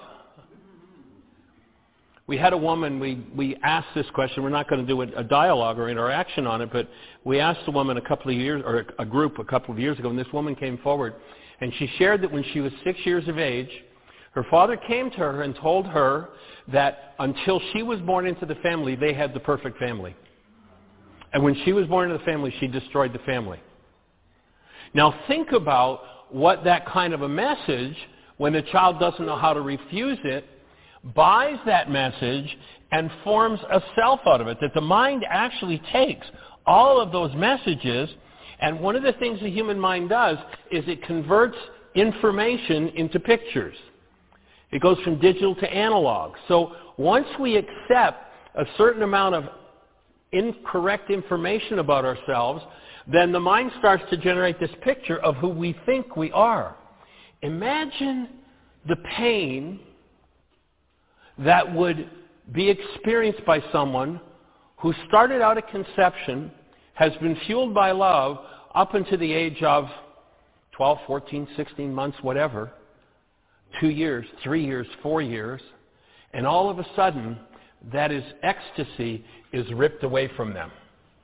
We had a woman, we, we asked this question. We're not going to do a, a dialogue or interaction on it, but we asked a woman a couple of years, or a, a group a couple of years ago, and this woman came forward, and she shared that when she was six years of age, her father came to her and told her that until she was born into the family, they had the perfect family. And when she was born into the family, she destroyed the family. Now think about what that kind of a message, when the child doesn't know how to refuse it, buys that message and forms a self out of it. That the mind actually takes all of those messages, and one of the things the human mind does is it converts information into pictures. It goes from digital to analog. So once we accept a certain amount of incorrect information about ourselves, then the mind starts to generate this picture of who we think we are. Imagine the pain that would be experienced by someone who started out at conception, has been fueled by love up into the age of twelve, fourteen, sixteen months, whatever, two years, three years, four years, and all of a sudden, that is ecstasy is ripped away from them.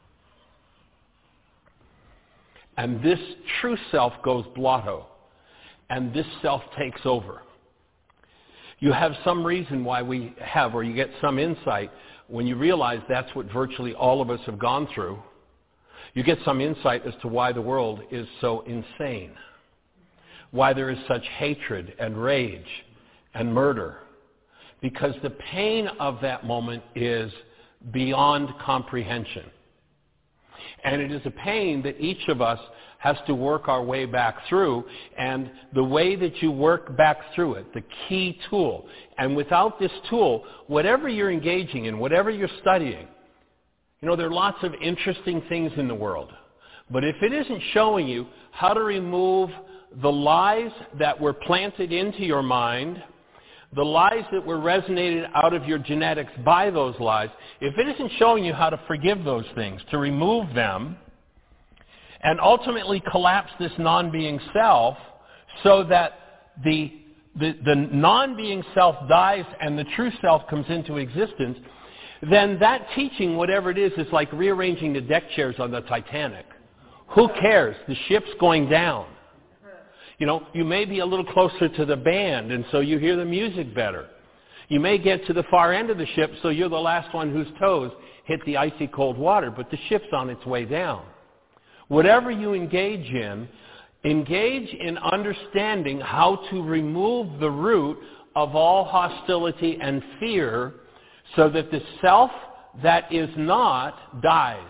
And this true self goes blotto, and this self takes over. You have some reason why we have, or you get some insight when you realize that's what virtually all of us have gone through. You get some insight as to why the world is so insane, why there is such hatred and rage and murder, because the pain of that moment is beyond comprehension. And it is a pain that each of us has to work our way back through. And the way that you work back through it, the key tool, and without this tool, whatever you're engaging in, whatever you're studying, you know, there are lots of interesting things in the world. But if it isn't showing you how to remove the lies that were planted into your mind, the lies that were resonated out of your genetics by those lies, if it isn't showing you how to forgive those things, to remove them, and ultimately collapse this non-being self so that the, the, the non-being self dies and the true self comes into existence, then that teaching, whatever it is, is like rearranging the deck chairs on the Titanic. Who cares? The ship's going down. You know, you may be a little closer to the band, and so you hear the music better. You may get to the far end of the ship, so you're the last one whose toes hit the icy cold water, but the ship's on its way down. Whatever you engage in, engage in understanding how to remove the root of all hostility and fear so that the self that is not dies.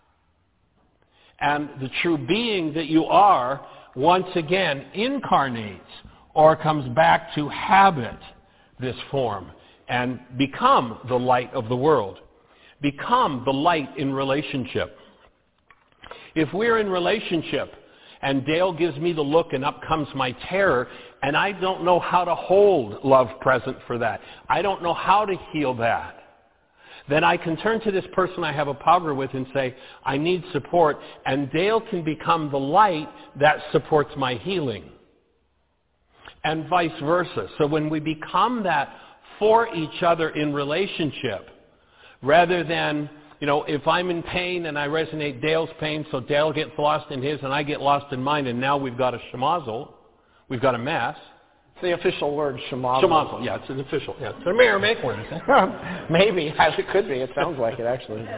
And the true being that you are once again incarnates or comes back to habit this form and become the light of the world. Become the light in relationship. If we're in relationship and Dale gives me the look and up comes my terror, and I don't know how to hold love present for that, I don't know how to heal that, then I can turn to this person I have a power with and say, I need support, and Dale can become the light that supports my healing. And vice versa. So when we become that for each other in relationship, rather than, you know, if I'm in pain and I resonate Dale's pain, so Dale gets lost in his and I get lost in mine, and now we've got a schmozzle, we've got a mess. It's the official word, schmozzle. Schmozzle, yeah, it's an official. Yeah, it's a Aramaic word, isn't it? Maybe, as it could be. It sounds like it, actually.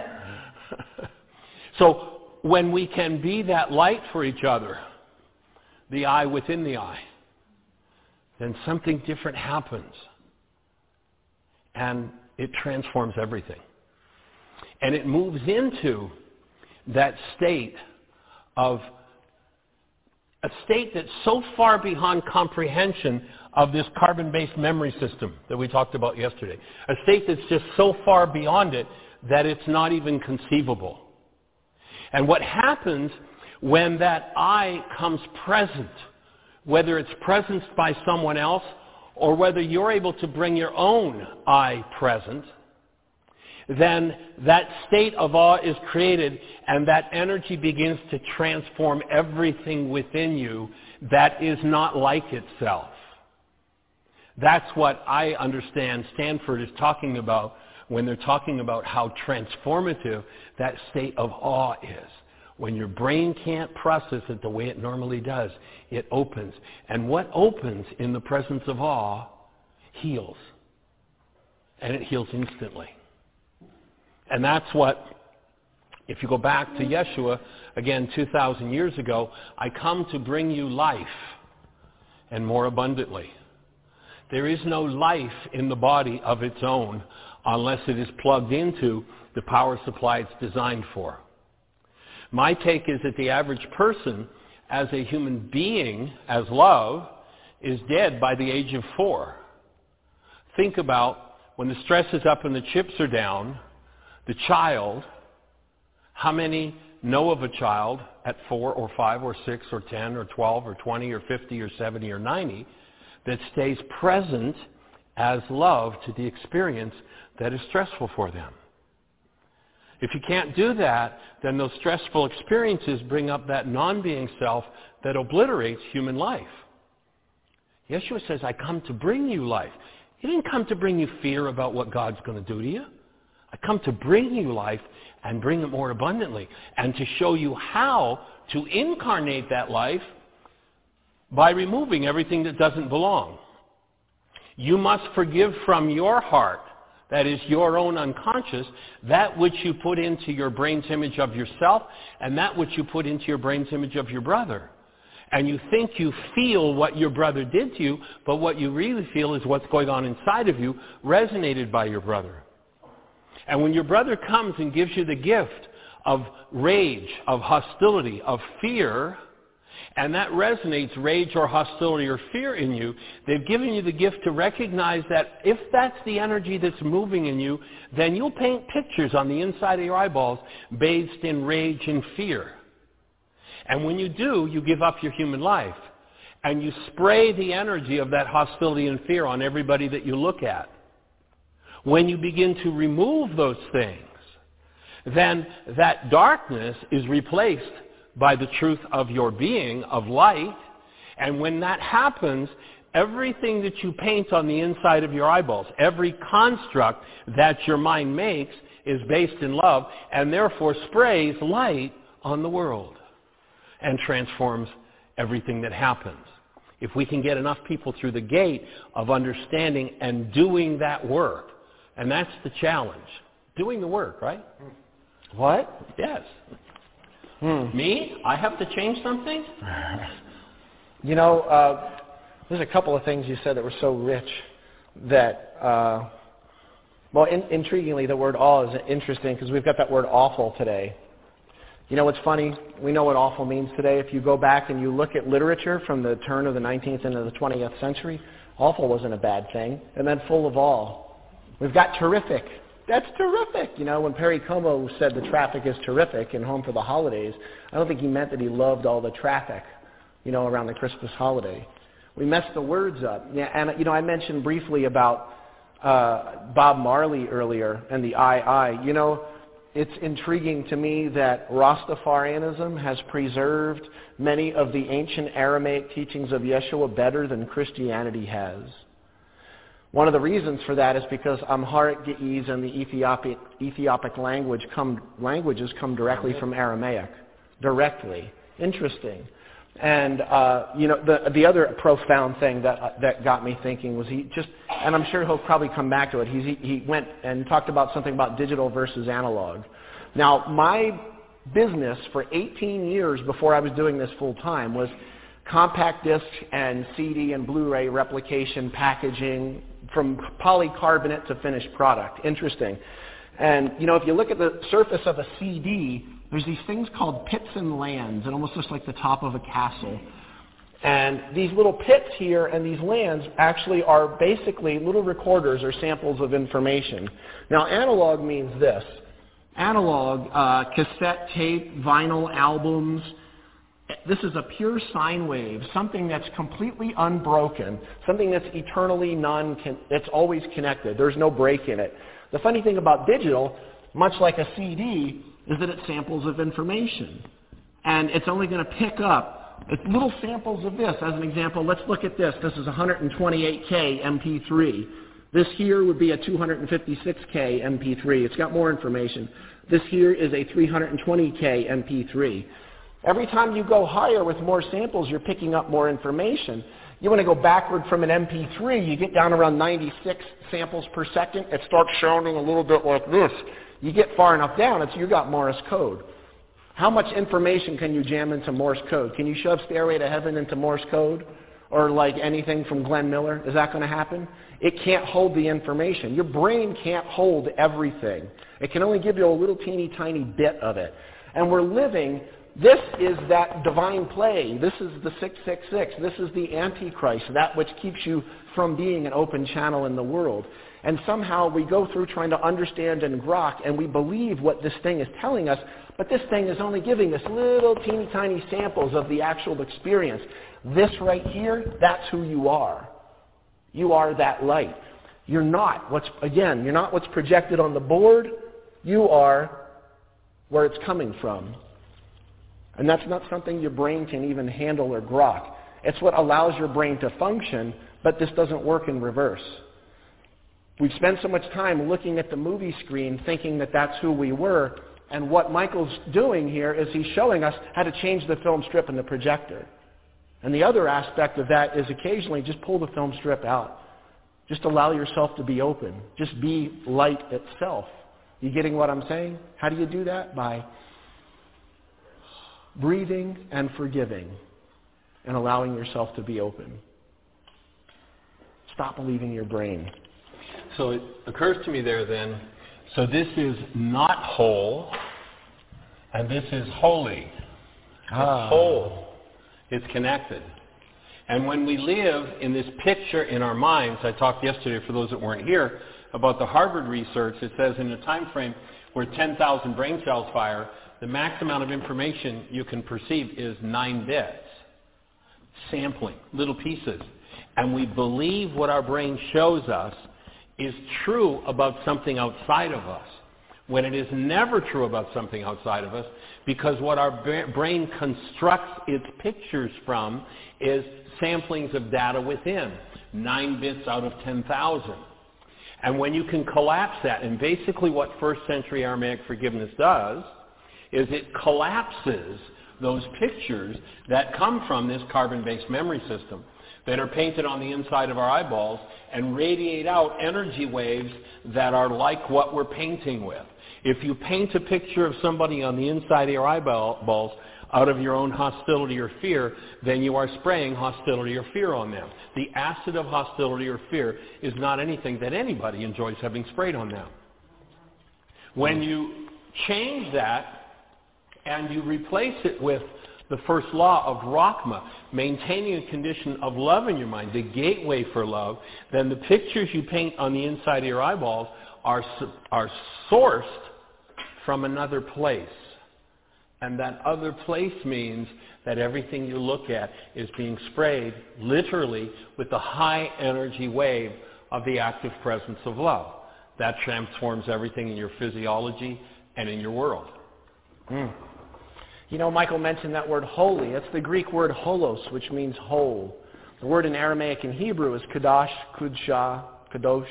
So when we can be that light for each other, the eye within the eye, then something different happens. And it transforms everything. And it moves into that state of a state that's so far beyond comprehension of this carbon-based memory system that we talked about yesterday. A state that's just so far beyond it that it's not even conceivable. And what happens when that I comes present, whether it's presenced by someone else or whether you're able to bring your own I present, then that state of awe is created and that energy begins to transform everything within you that is not like itself. That's what I understand Stanford is talking about when they're talking about how transformative that state of awe is. When your brain can't process it the way it normally does, it opens. And what opens in the presence of awe heals. And it heals instantly. And that's what, if you go back to Yeshua, again, two thousand years ago, I come to bring you life, and more abundantly. There is no life in the body of its own unless it is plugged into the power supply it's designed for. My take is that the average person, as a human being, as love, is dead by the age of four. Think about when the stress is up and the chips are down, the child, how many know of a child at four or five or six or ten or twelve or twenty or fifty or seventy or ninety that stays present as love to the experience that is stressful for them? If you can't do that, then those stressful experiences bring up that non-being self that obliterates human life. Yeshua says, I come to bring you life. He didn't come to bring you fear about what God's going to do to you. I come to bring you life and bring it more abundantly, and to show you how to incarnate that life by removing everything that doesn't belong. You must forgive from your heart, that is your own unconscious, that which you put into your brain's image of yourself and that which you put into your brain's image of your brother. And you think you feel what your brother did to you, but what you really feel is what's going on inside of you, resonated by your brother. And when your brother comes and gives you the gift of rage, of hostility, of fear, and that resonates rage or hostility or fear in you, they've given you the gift to recognize that if that's the energy that's moving in you, then you'll paint pictures on the inside of your eyeballs bathed in rage and fear. And when you do, you give up your human life. And you spray the energy of that hostility and fear on everybody that you look at. When you begin to remove those things, then that darkness is replaced by the truth of your being, of light. And when that happens, everything that you paint on the inside of your eyeballs, every construct that your mind makes is based in love and therefore sprays light on the world and transforms everything that happens. If we can get enough people through the gate of understanding and doing that work, and that's the challenge, doing the work, right? What? Yes. Hmm. Me? I have to change something? You know, uh, there's a couple of things you said that were so rich that, uh, well, in, intriguingly, the word all is interesting because we've got that word awful today. You know what's funny? We know what awful means today. If you go back and you look at literature from the turn of the nineteenth into the twentieth century, awful wasn't a bad thing. It meant full of all. We've got terrific. That's terrific. You know, when Perry Como said the traffic is terrific in Home for the Holidays, I don't think he meant that he loved all the traffic, you know, around the Christmas holiday. We messed the words up. Yeah, and, you know, I mentioned briefly about uh, Bob Marley earlier and the I, I. You know, it's intriguing to me that Rastafarianism has preserved many of the ancient Aramaic teachings of Yeshua better than Christianity has. One of the reasons for that is because Amharic, Ge'ez, and the Ethiopic, Ethiopic language come, languages come directly from Aramaic. Directly. Interesting. And, uh, you know, the, the other profound thing that, that got me thinking was he just, and I'm sure he'll probably come back to it, He's, he, he went and talked about something about digital versus analog. Now, my business for eighteen years before I was doing this full time was compact disc and C D and Blu-ray replication, packaging, from polycarbonate to finished product. Interesting. And, you know, if you look at the surface of a C D, there's these things called pits and lands. It almost looks like the top of a castle. And these little pits here and these lands actually are basically little recorders or samples of information. Now, analog means this. Analog, uh, cassette, tape, vinyl, albums. This is a pure sine wave, something that's completely unbroken, something that's eternally non, that's always connected. There's no break in it. The funny thing about digital, much like a C D, is that it's samples of information. And it's only going to pick up it's little samples of this. As an example, let's look at this. This is one hundred twenty-eight K M P three. This here would be a two hundred fifty-six K M P three. It's got more information. This here is a three hundred twenty K M P three. Every time you go higher with more samples, you're picking up more information. You want to go backward from an M P three, you get down around ninety-six samples per second, it starts sounding a little bit like this. You get far enough down, it's you got Morse code. How much information can you jam into Morse code? Can you shove Stairway to Heaven into Morse code? Or like anything from Glenn Miller? Is that going to happen? It can't hold the information. Your brain can't hold everything. It can only give you a little teeny tiny bit of it. And we're living... This is that divine play. This is the six six six. This is the Antichrist, that which keeps you from being an open channel in the world. And somehow we go through trying to understand and grok, and we believe what this thing is telling us, but this thing is only giving us little teeny tiny samples of the actual experience. This right here, that's who you are. You are that light. You're not what's, again, you're not what's projected on the board. You are where it's coming from. And that's not something your brain can even handle or grok. It's what allows your brain to function, but this doesn't work in reverse. We've spent so much time looking at the movie screen thinking that that's who we were, and what Michael's doing here is he's showing us how to change the film strip and the projector. And the other aspect of that is occasionally just pull the film strip out. Just allow yourself to be open. Just be light itself. You getting what I'm saying? How do you do that? By breathing and forgiving and allowing yourself to be open. Stop believing your brain. So it occurs to me there then, so this is not whole, and this is holy. Ah. It's whole. It's connected. And when we live in this picture in our minds, I talked yesterday, for those that weren't here, about the Harvard research. It says in a time frame where ten thousand brain cells fire, the max amount of information you can perceive is nine bits. Sampling, little pieces. And we believe what our brain shows us is true about something outside of us, when it is never true about something outside of us, because what our brain constructs its pictures from is samplings of data within, nine bits out of ten thousand. And when you can collapse that, and basically what first century Aramaic forgiveness does is it collapses those pictures that come from this carbon-based memory system that are painted on the inside of our eyeballs and radiate out energy waves that are like what we're painting with. If you paint a picture of somebody on the inside of your eyeballs out of your own hostility or fear, then you are spraying hostility or fear on them. The acid of hostility or fear is not anything that anybody enjoys having sprayed on them. When you change that and you replace it with the first law of Rahma, maintaining a condition of love in your mind, the gateway for love, then the pictures you paint on the inside of your eyeballs are, are sourced from another place. And that other place means that everything you look at is being sprayed literally with the high energy wave of the active presence of love. That transforms everything in your physiology and in your world. Mm. You know, Michael mentioned that word holy. It's the Greek word holos, which means whole. The word in Aramaic and Hebrew is kadosh, kudsha, kadosh.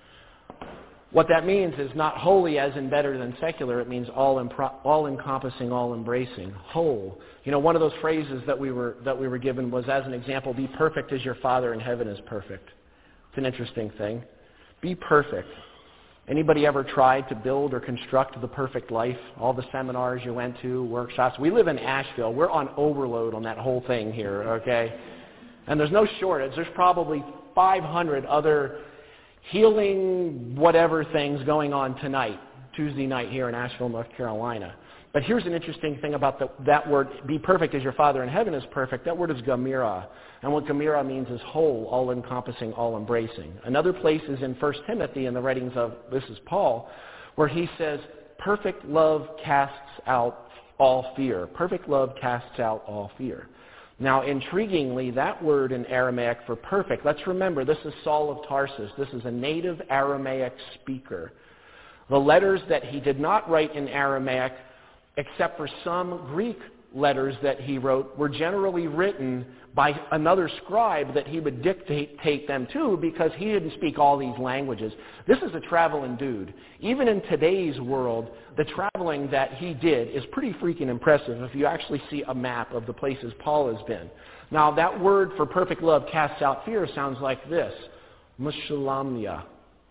What that means is not holy as in better than secular. It means all impro- all-encompassing, all-embracing, whole. You know, one of those phrases that we were that we were given was, as an example, be perfect as your Father in heaven is perfect. It's an interesting thing. Be perfect. Anybody ever tried to build or construct the perfect life? All the seminars you went to, workshops. We live in Asheville. We're on overload on that whole thing here, okay? And there's no shortage. There's probably five hundred other healing whatever things going on tonight, Tuesday night here in Asheville, North Carolina. But here's an interesting thing about the, that word, be perfect as your Father in heaven is perfect. That word is gamira. And what gamira means is whole, all-encompassing, all-embracing. Another place is in First Timothy in the writings of, this is Paul, where he says, perfect love casts out all fear. Perfect love casts out all fear. Now, intriguingly, that word in Aramaic for perfect, let's remember, this is Saul of Tarsus. This is a native Aramaic speaker. The letters that he did not write in Aramaic, except for some Greek letters that he wrote, were generally written by another scribe that he would dictate them to, because he didn't speak all these languages. This is a traveling dude. Even in today's world, the traveling that he did is pretty freaking impressive if you actually see a map of the places Paul has been. Now, that word for perfect love casts out fear sounds like this. Mashalamya.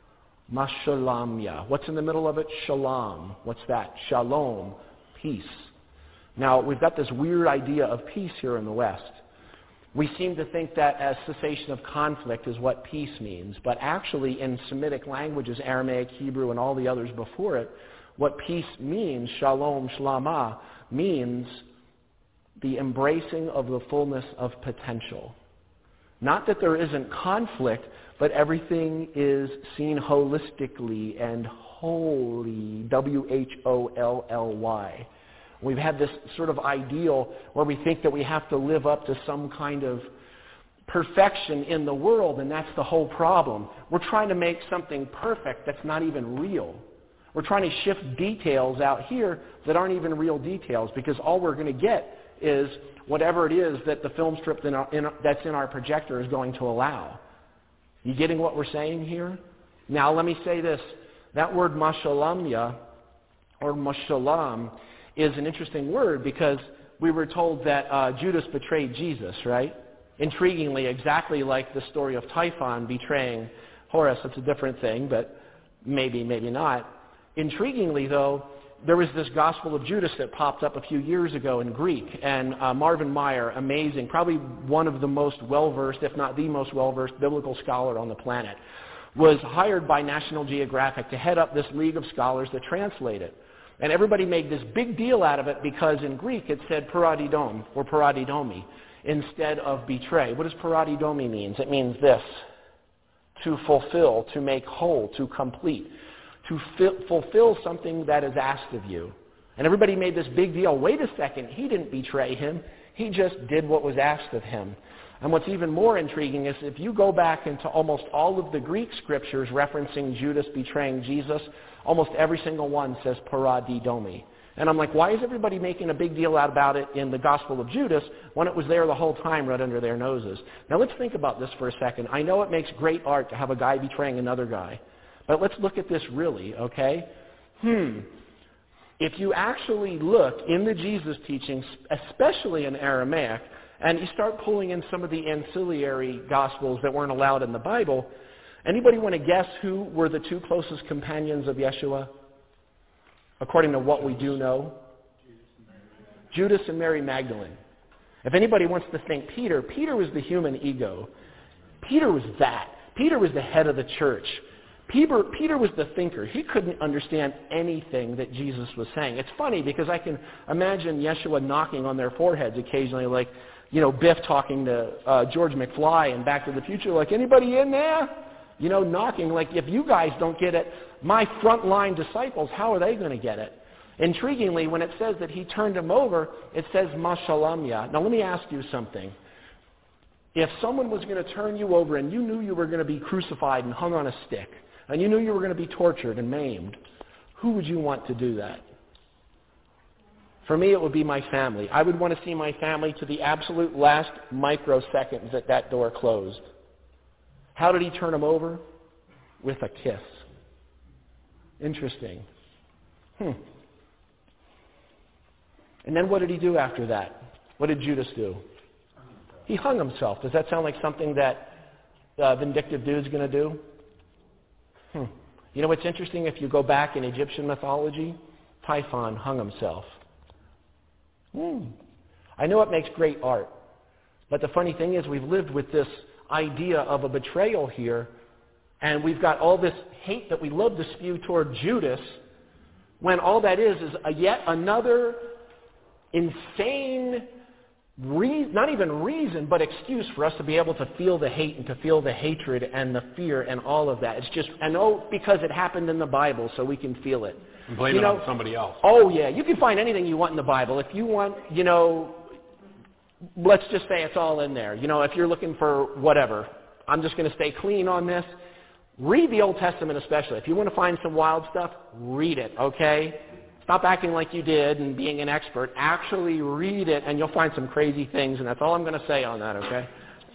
Mashalamya. What's in the middle of it? Shalom. What's that? Shalom. Peace. Now, we've got this weird idea of peace here in the West. We seem to think that as cessation of conflict is what peace means. But actually, in Semitic languages, Aramaic, Hebrew, and all the others before it, what peace means, shalom, shlama, means the embracing of the fullness of potential. Not that there isn't conflict, but everything is seen holistically and wholly, W H O L L Y. We've had this sort of ideal where we think that we have to live up to some kind of perfection in the world, and that's the whole problem. We're trying to make something perfect that's not even real. We're trying to shift details out here that aren't even real details, because all we're going to get is whatever it is that the film strip in our, in, that's in our projector is going to allow. You getting what we're saying here? Now let me say this. That word mashalamya, or mashalam, is an interesting word, because we were told that uh, Judas betrayed Jesus, right? Intriguingly, exactly like the story of Typhon betraying Horus. It's a different thing, but maybe, maybe not. Intriguingly, though, there was this Gospel of Judas that popped up a few years ago in Greek, and uh, Marvin Meyer, amazing, probably one of the most well-versed, if not the most well-versed biblical scholar on the planet, was hired by National Geographic to head up this league of scholars that translate it. And everybody made this big deal out of it because in Greek it said paradidom or paradidomi. instead of betray. What does paradidomi mean? It means this: to fulfill, to make whole, to complete, to fi- fulfill something that is asked of you. And everybody made this big deal. Wait a second, he didn't betray him. He just did what was asked of him. And what's even more intriguing is if you go back into almost all of the Greek scriptures referencing Judas betraying Jesus, almost every single one says paradidomi. And I'm like, why is everybody making a big deal out about it in the Gospel of Judas when it was there the whole time right under their noses? Now let's think about this for a second. I know it makes great art to have a guy betraying another guy. But let's look at this really, okay? Hmm. If you actually look in the Jesus teachings, especially in Aramaic, and you start pulling in some of the ancillary Gospels that weren't allowed in the Bible, anybody want to guess who were the two closest companions of Yeshua? According to what we do know? Judas and Mary Magdalene. If anybody wants to think Peter, Peter was the human ego. Peter was that. Peter was the head of the church. Peter, Peter was the thinker. He couldn't understand anything that Jesus was saying. It's funny because I can imagine Yeshua knocking on their foreheads occasionally, like, you know, Biff talking to uh, George McFly in Back to the Future, like, anybody in there? You know, knocking, like, if you guys don't get it, my frontline disciples, how are they going to get it? Intriguingly, when it says that he turned him over, it says mashalamya. Now let me ask you something. If someone was going to turn you over and you knew you were going to be crucified and hung on a stick, and you knew you were going to be tortured and maimed, who would you want to do that? For me, it would be my family. I would want to see my family to the absolute last microseconds that that door closed. How did he turn them over? With a kiss. Interesting. Hmm. And then what did he do after that? What did Judas do? He hung himself. Does that sound like something that a vindictive dude's going to do? Hmm. You know what's interesting? If you go back in Egyptian mythology, Typhon hung himself. Hmm. I know it makes great art, but the funny thing is we've lived with this idea of a betrayal here, and we've got all this hate that we love to spew toward Judas, when all that is is a yet another insane, re- not even reason, but excuse for us to be able to feel the hate and to feel the hatred and the fear and all of that. It's just, and oh, because it happened in the Bible, so we can feel it. And blame you it know, on somebody else. Oh, yeah. You can find anything you want in the Bible. If you want, you know, let's just say it's all in there. You know, if you're looking for whatever, I'm just going to stay clean on this. Read the Old Testament especially. If you want to find some wild stuff, read it, okay? Stop acting like you did and being an expert. Actually read it, and you'll find some crazy things, and that's all I'm going to say on that, okay?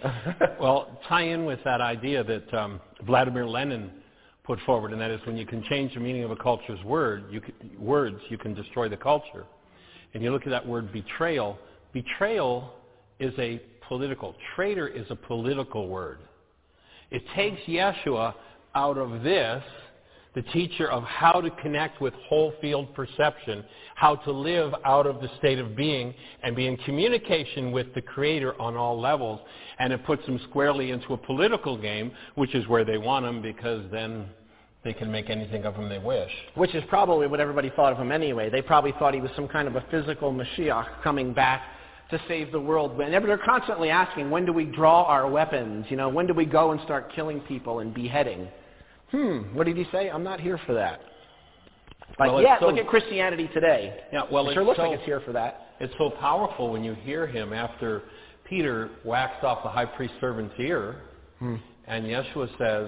Well, tie in with that idea that um, Vladimir Lenin put forward, and that is when you can change the meaning of a culture's word, you can, words, you can destroy the culture. And you look at that word betrayal. Betrayal is a political, traitor is a political word. It takes Yeshua out of this, the teacher of how to connect with whole field perception, how to live out of the state of being and be in communication with the Creator on all levels, and it puts them squarely into a political game, which is where they want them, because then they can make anything of him they wish. Which is probably what everybody thought of him anyway. They probably thought he was some kind of a physical Mashiach coming back to save the world. And they're constantly asking, when do we draw our weapons? You know, when do we go and start killing people and beheading? Hmm, what did he say? I'm not here for that. Like, well, yeah, so, look at Christianity today. Yeah, well, it sure looks so, like it's here for that. It's so powerful when you hear him after Peter waxed off the high priest's servant's ear, hmm. and Yeshua says,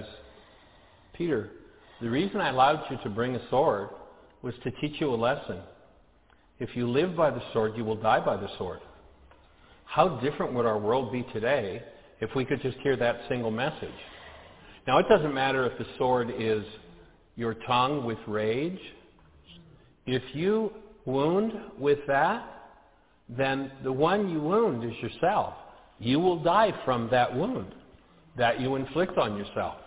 Peter, the reason I allowed you to bring a sword was to teach you a lesson. If you live by the sword, you will die by the sword. How different would our world be today if we could just hear that single message? Now, it doesn't matter if the sword is your tongue with rage. If you wound with that, then the one you wound is yourself. You will die from that wound that you inflict on yourself.